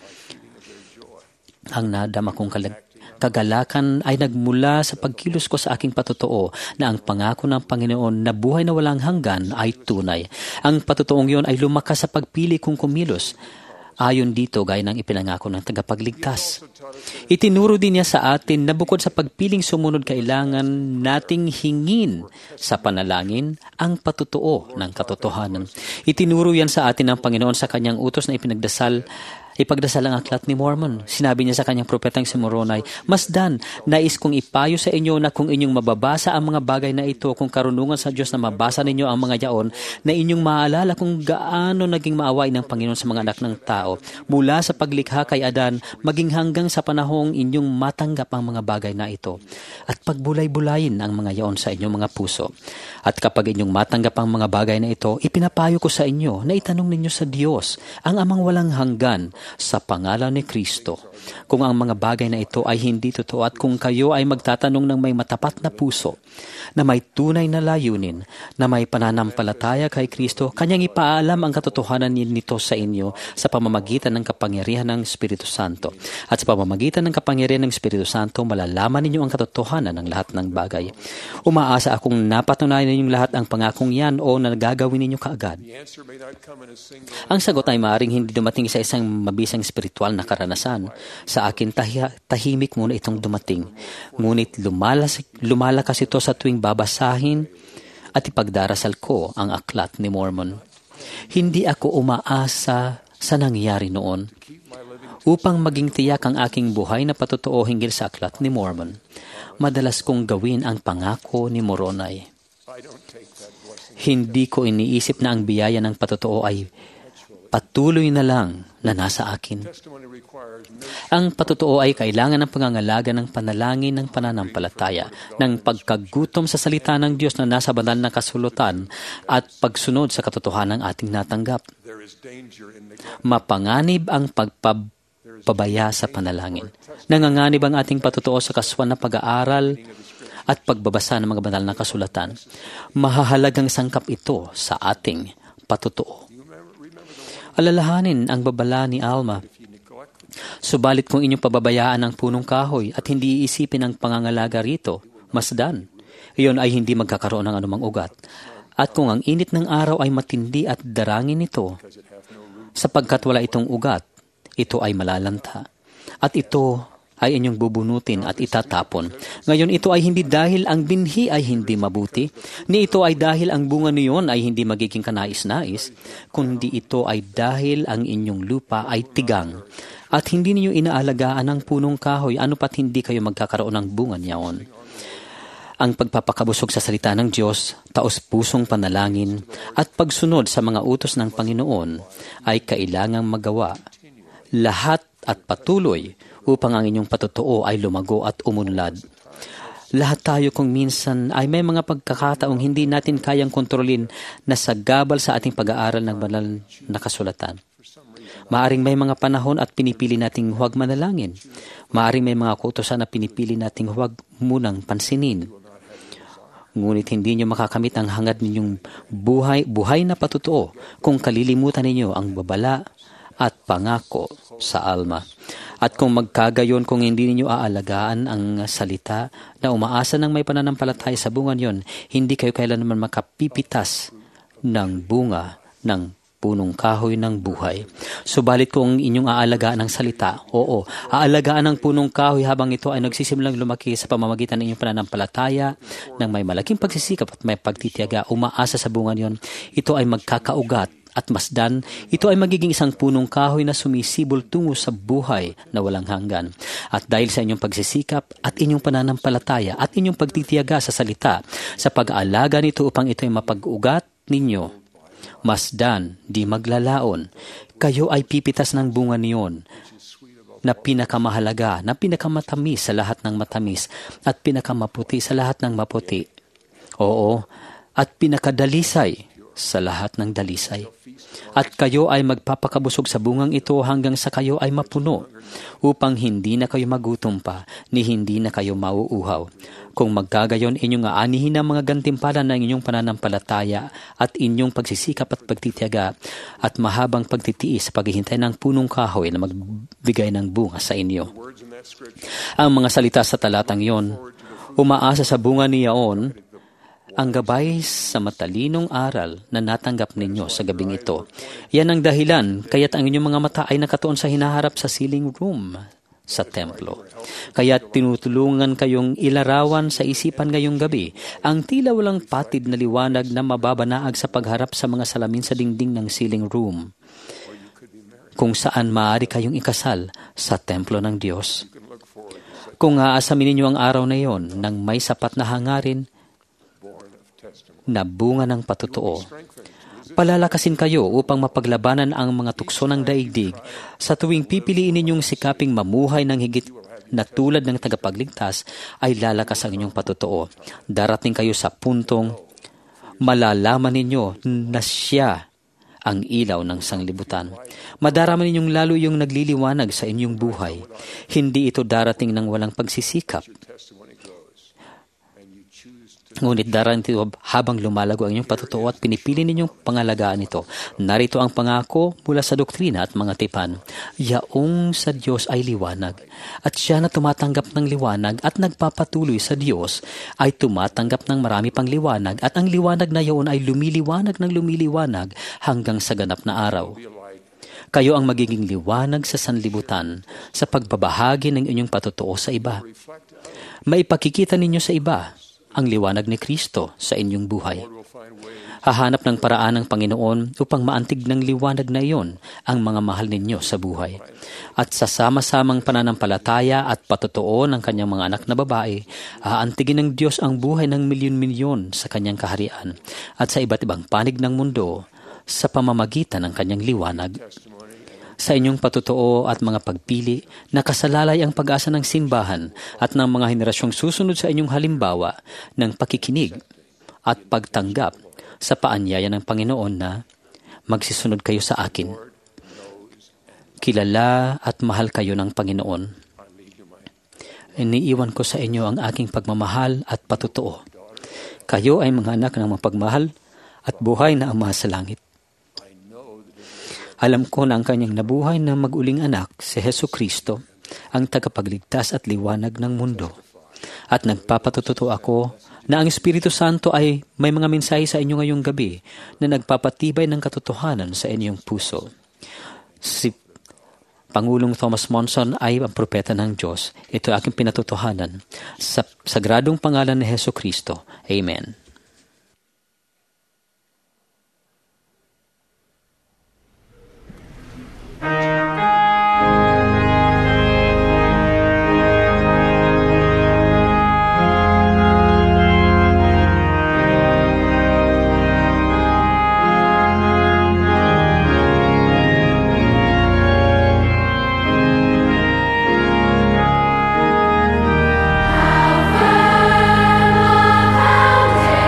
Ang nadama kong kagalakan ay nagmula sa pagkilos ko sa aking patutuo na ang pangako ng Panginoon na buhay na walang hanggan ay tunay. Ang patutuong iyon ay lumakas sa pagpili kong kumilos. Ayon dito, gaya ng ipinangako ng tagapagligtas. Itinuro din niya sa atin na bukod sa pagpiling sumunod, kailangan nating hingin sa panalangin ang patutuo ng katotohanan. Itinuro yan sa atin ng Panginoon sa kanyang utos na ipagdasal ang aklat ni Mormon. Sinabi niya sa kanyang propetang si Moroni, Masdan, nais kong ipayo sa inyo na kung inyong mababasa ang mga bagay na ito, kung karunungan sa Diyos na mabasa ninyo ang mga yaon, na inyong maalala kung gaano naging maaway ng Panginoon sa mga anak ng tao. Mula sa paglikha kay Adan, maging hanggang sa panahong inyong matanggap ang mga bagay na ito. At pagbulay-bulayin ang mga yaon sa inyong mga puso. At kapag inyong matanggap ang mga bagay na ito, ipinapayo ko sa inyo na itanong ninyo sa Diyos, ang amang walang hanggan, sa pangalan ni Kristo. Kung ang mga bagay na ito ay hindi totoo at kung kayo ay magtatanong ng may matapat na puso, na may tunay na layunin, na may pananampalataya kay Kristo, kanyang ipaalam ang katotohanan nito sa inyo sa pamamagitan ng kapangyarihan ng Espiritu Santo. At sa pamamagitan ng kapangyarihan ng Espiritu Santo, malalaman ninyo ang katotohanan ng lahat ng bagay. Umaasa akong napatunayan ninyong lahat ang pangakong yan o na gagawin ninyo kaagad. Ang sagot ay maaaring hindi dumating sa isang mabisang spiritual na karanasan. Sa akin, tahimik muna itong dumating. Ngunit lumalakas ito sa tuwing babasahin at ipagdarasal ko ang aklat ni Mormon. Hindi ako umaasa sa nangyari noon. upang maging tiyak ang aking buhay na patotoo hinggil sa Aklat ni Mormon. Madalas kong gawin ang pangako ni Moroni. Hindi ko iniisip na ang biyaya ng patotoo ay patuloy na lang na nasa akin. Ang patotoo ay kailangan ng pangangalaga ng panalangin ng pananampalataya, ng pagkagutom sa salita ng Diyos na nasa banal na kasulatan at pagsunod sa katotohanan ng ating natanggap. Mapanganib ang pagpabaya sa panalangin. Nanganganib ang ating patotoo sa kaswan na pag-aaral at pagbabasa ng mga banal na kasulatan. Mahahalagang sangkap ito sa ating patotoo. Alalahanin ang babala ni Alma. Subalit kung inyong pababayaan ang punong kahoy at hindi iisipin ang pangangalaga rito, masdan, iyon ay hindi magkakaroon ng anumang ugat. At kung ang init ng araw ay matindi at darangin ito, sapagkat wala itong ugat, ito ay malalanta. At ito ay inyong bubunutin at itatapon. Ngayon ito ay hindi dahil ang binhi ay hindi mabuti, ni ito ay dahil ang bunga niyon ay hindi magiging kanais-nais, kundi ito ay dahil ang inyong lupa ay tigang, at hindi ninyo inaalagaan ang punong kahoy, ano pat hindi kayo magkakaroon ng bunga niyaon. Ang pagpapakabusog sa salita ng Diyos, taos-pusong panalangin, at pagsunod sa mga utos ng Panginoon ay kailangang magawa lahat at patuloy upang ang inyong patotoo ay lumago at umunlad. Lahat tayo kung minsan ay may mga pagkakataong hindi natin kayang kontrolin na sagabal sa ating pag-aaral ng banal na kasulatan. Maaring may mga panahon at pinipili nating huwag manalangin. Maaring may mga kautusan na pinipili nating huwag munang pansinin. Ngunit hindi nyo makakamit ang hangad ninyong buhay na patotoo kung kalilimutan ninyo ang babala at pangako sa Alma. At kung magkagayon, kung hindi ninyo aalagaan ang salita na umaasa ng may pananampalataya sa bunga niyon, hindi kayo kailanman makapipitas ng bunga ng punong kahoy ng buhay. Subalit kung inyong aalagaan ang salita, oo, aalagaan ang punong kahoy habang ito ay nagsisimulang lumaki sa pamamagitan ng inyong pananampalataya, ng may malaking pagsisikap at may pagtitiyaga, umaasa sa bunga niyon, ito ay magkakaugat at masdan, ito ay magiging isang punong kahoy na sumisibol tungo sa buhay na walang hanggan. At dahil sa inyong pagsisikap at inyong pananampalataya at inyong pagtitiyaga sa salita, sa pag-aalaga nito upang ito ay mapag-ugat ninyo, masdan, di maglalaon, kayo ay pipitas ng bunga niyon na pinakamahalaga, na pinakamatamis sa lahat ng matamis at pinakamaputi sa lahat ng maputi. Oo, at pinakadalisay sa lahat ng dalisay. At kayo ay magpapakabusog sa bungang ito hanggang sa kayo ay mapuno, upang hindi na kayo magutom pa, ni hindi na kayo mauuhaw. Kung magkagayon, inyong aanihin ang mga gantimpala ng inyong pananampalataya at inyong pagsisikap at pagtitiyaga at mahabang pagtitiis sa paghihintay ng punong kahoy na magbigay ng bunga sa inyo. Ang mga salita sa talatang iyon, umaasa sa bunga niyaon, ang gabay sa matalinong aral na natanggap ninyo sa gabing ito. Yan ang dahilan, kaya't ang inyong mga mata ay nakatuon sa hinaharap sa ceiling room sa templo. Kaya tinutulungan kayong ilarawan sa isipan ngayong gabi ang tila walang patid na liwanag na mababanaag sa pagharap sa mga salamin sa dingding ng ceiling room, kung saan maaari kayong ikasal sa templo ng Diyos. Kung aasamin ninyo ang araw na iyon ng may sapat na hangarin na bunga ng patotoo, palalakasin kayo upang mapaglabanan ang mga tukso ng daigdig sa tuwing pipiliin ninyong sikaping mamuhay ng higit na tulad ng tagapagligtas, ay lalakas ang inyong patotoo. Darating kayo sa puntong malalaman ninyo na siya ang ilaw ng sanglibutan. Madarama ninyong lalo yung nagliliwanag sa inyong buhay. Hindi ito darating ng walang pagsisikap. Ngunit darating ito habang lumalago ang inyong patotoo at pinipili ninyong pangalagaan ito. Narito ang pangako mula sa doktrina at mga tipan. Yaong sa Diyos ay liwanag, at siya na tumatanggap ng liwanag at nagpapatuloy sa Diyos ay tumatanggap ng marami pang liwanag, at ang liwanag na iyon ay lumiliwanag ng lumiliwanag hanggang sa ganap na araw. Kayo ang magiging liwanag sa sanlibutan sa pagbabahagi ng inyong patotoo sa iba. Maipakikita ninyo sa iba ang liwanag ni Kristo sa inyong buhay. Hahanap ng paraan ng Panginoon upang maantig ng liwanag na iyon ang mga mahal ninyo sa buhay. At sa sama-samang pananampalataya at patotoo ng kanyang mga anak na babae, aantigin ng Diyos ang buhay ng milyon-milyon sa kanyang kaharian at sa iba't ibang panig ng mundo sa pamamagitan ng kanyang liwanag. Sa inyong patotoo at mga pagpili, nakasalalay ang pag-asa ng simbahan at ng mga henerasyong susunod sa inyong halimbawa ng pakikinig at pagtanggap sa paanyaya ng Panginoon na magsisunod kayo sa akin. Kilala at mahal kayo ng Panginoon. Iniiwan ko sa inyo ang aking pagmamahal at patotoo. Kayo ay mga anak ng mapagmahal at buhay na Ama sa langit. Alam ko na ang kanyang nabuhay na mag-uling anak, si Jesucristo, ang tagapagligtas at liwanag ng mundo. At nagpapatututo ako na ang Espiritu Santo ay may mga mensahe sa inyo ngayong gabi na nagpapatibay ng katotohanan sa inyong puso. Si Pangulong Thomas Monson ay ang propeta ng Diyos. Ito aking pinatotohanan sa sagradong pangalan ni Jesucristo. Amen. Foundation.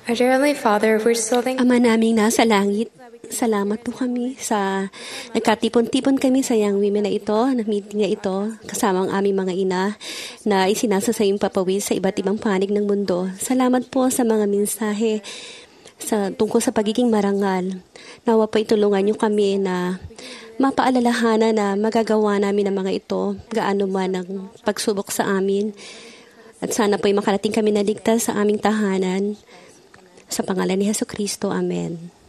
Our dear Heavenly Father, we're so thankful. Ama naming nasa langit, salamat po kami sa nagkatipon-tipon kami sa Young Women na ito, na meeting na ito, kasama ang aming mga ina na isinasa sa iyong papawid sa iba't ibang panig ng mundo. Salamat po sa mga mensahe tungkol sa pagiging marangal. Nawa po itulungan niyo kami na mapaalalahanan na magagawa namin ang mga ito, gaano man ang pagsubok sa amin. At sana po'y makarating kami na ligtas sa aming tahanan. Sa pangalan ni Jesucristo, Amen.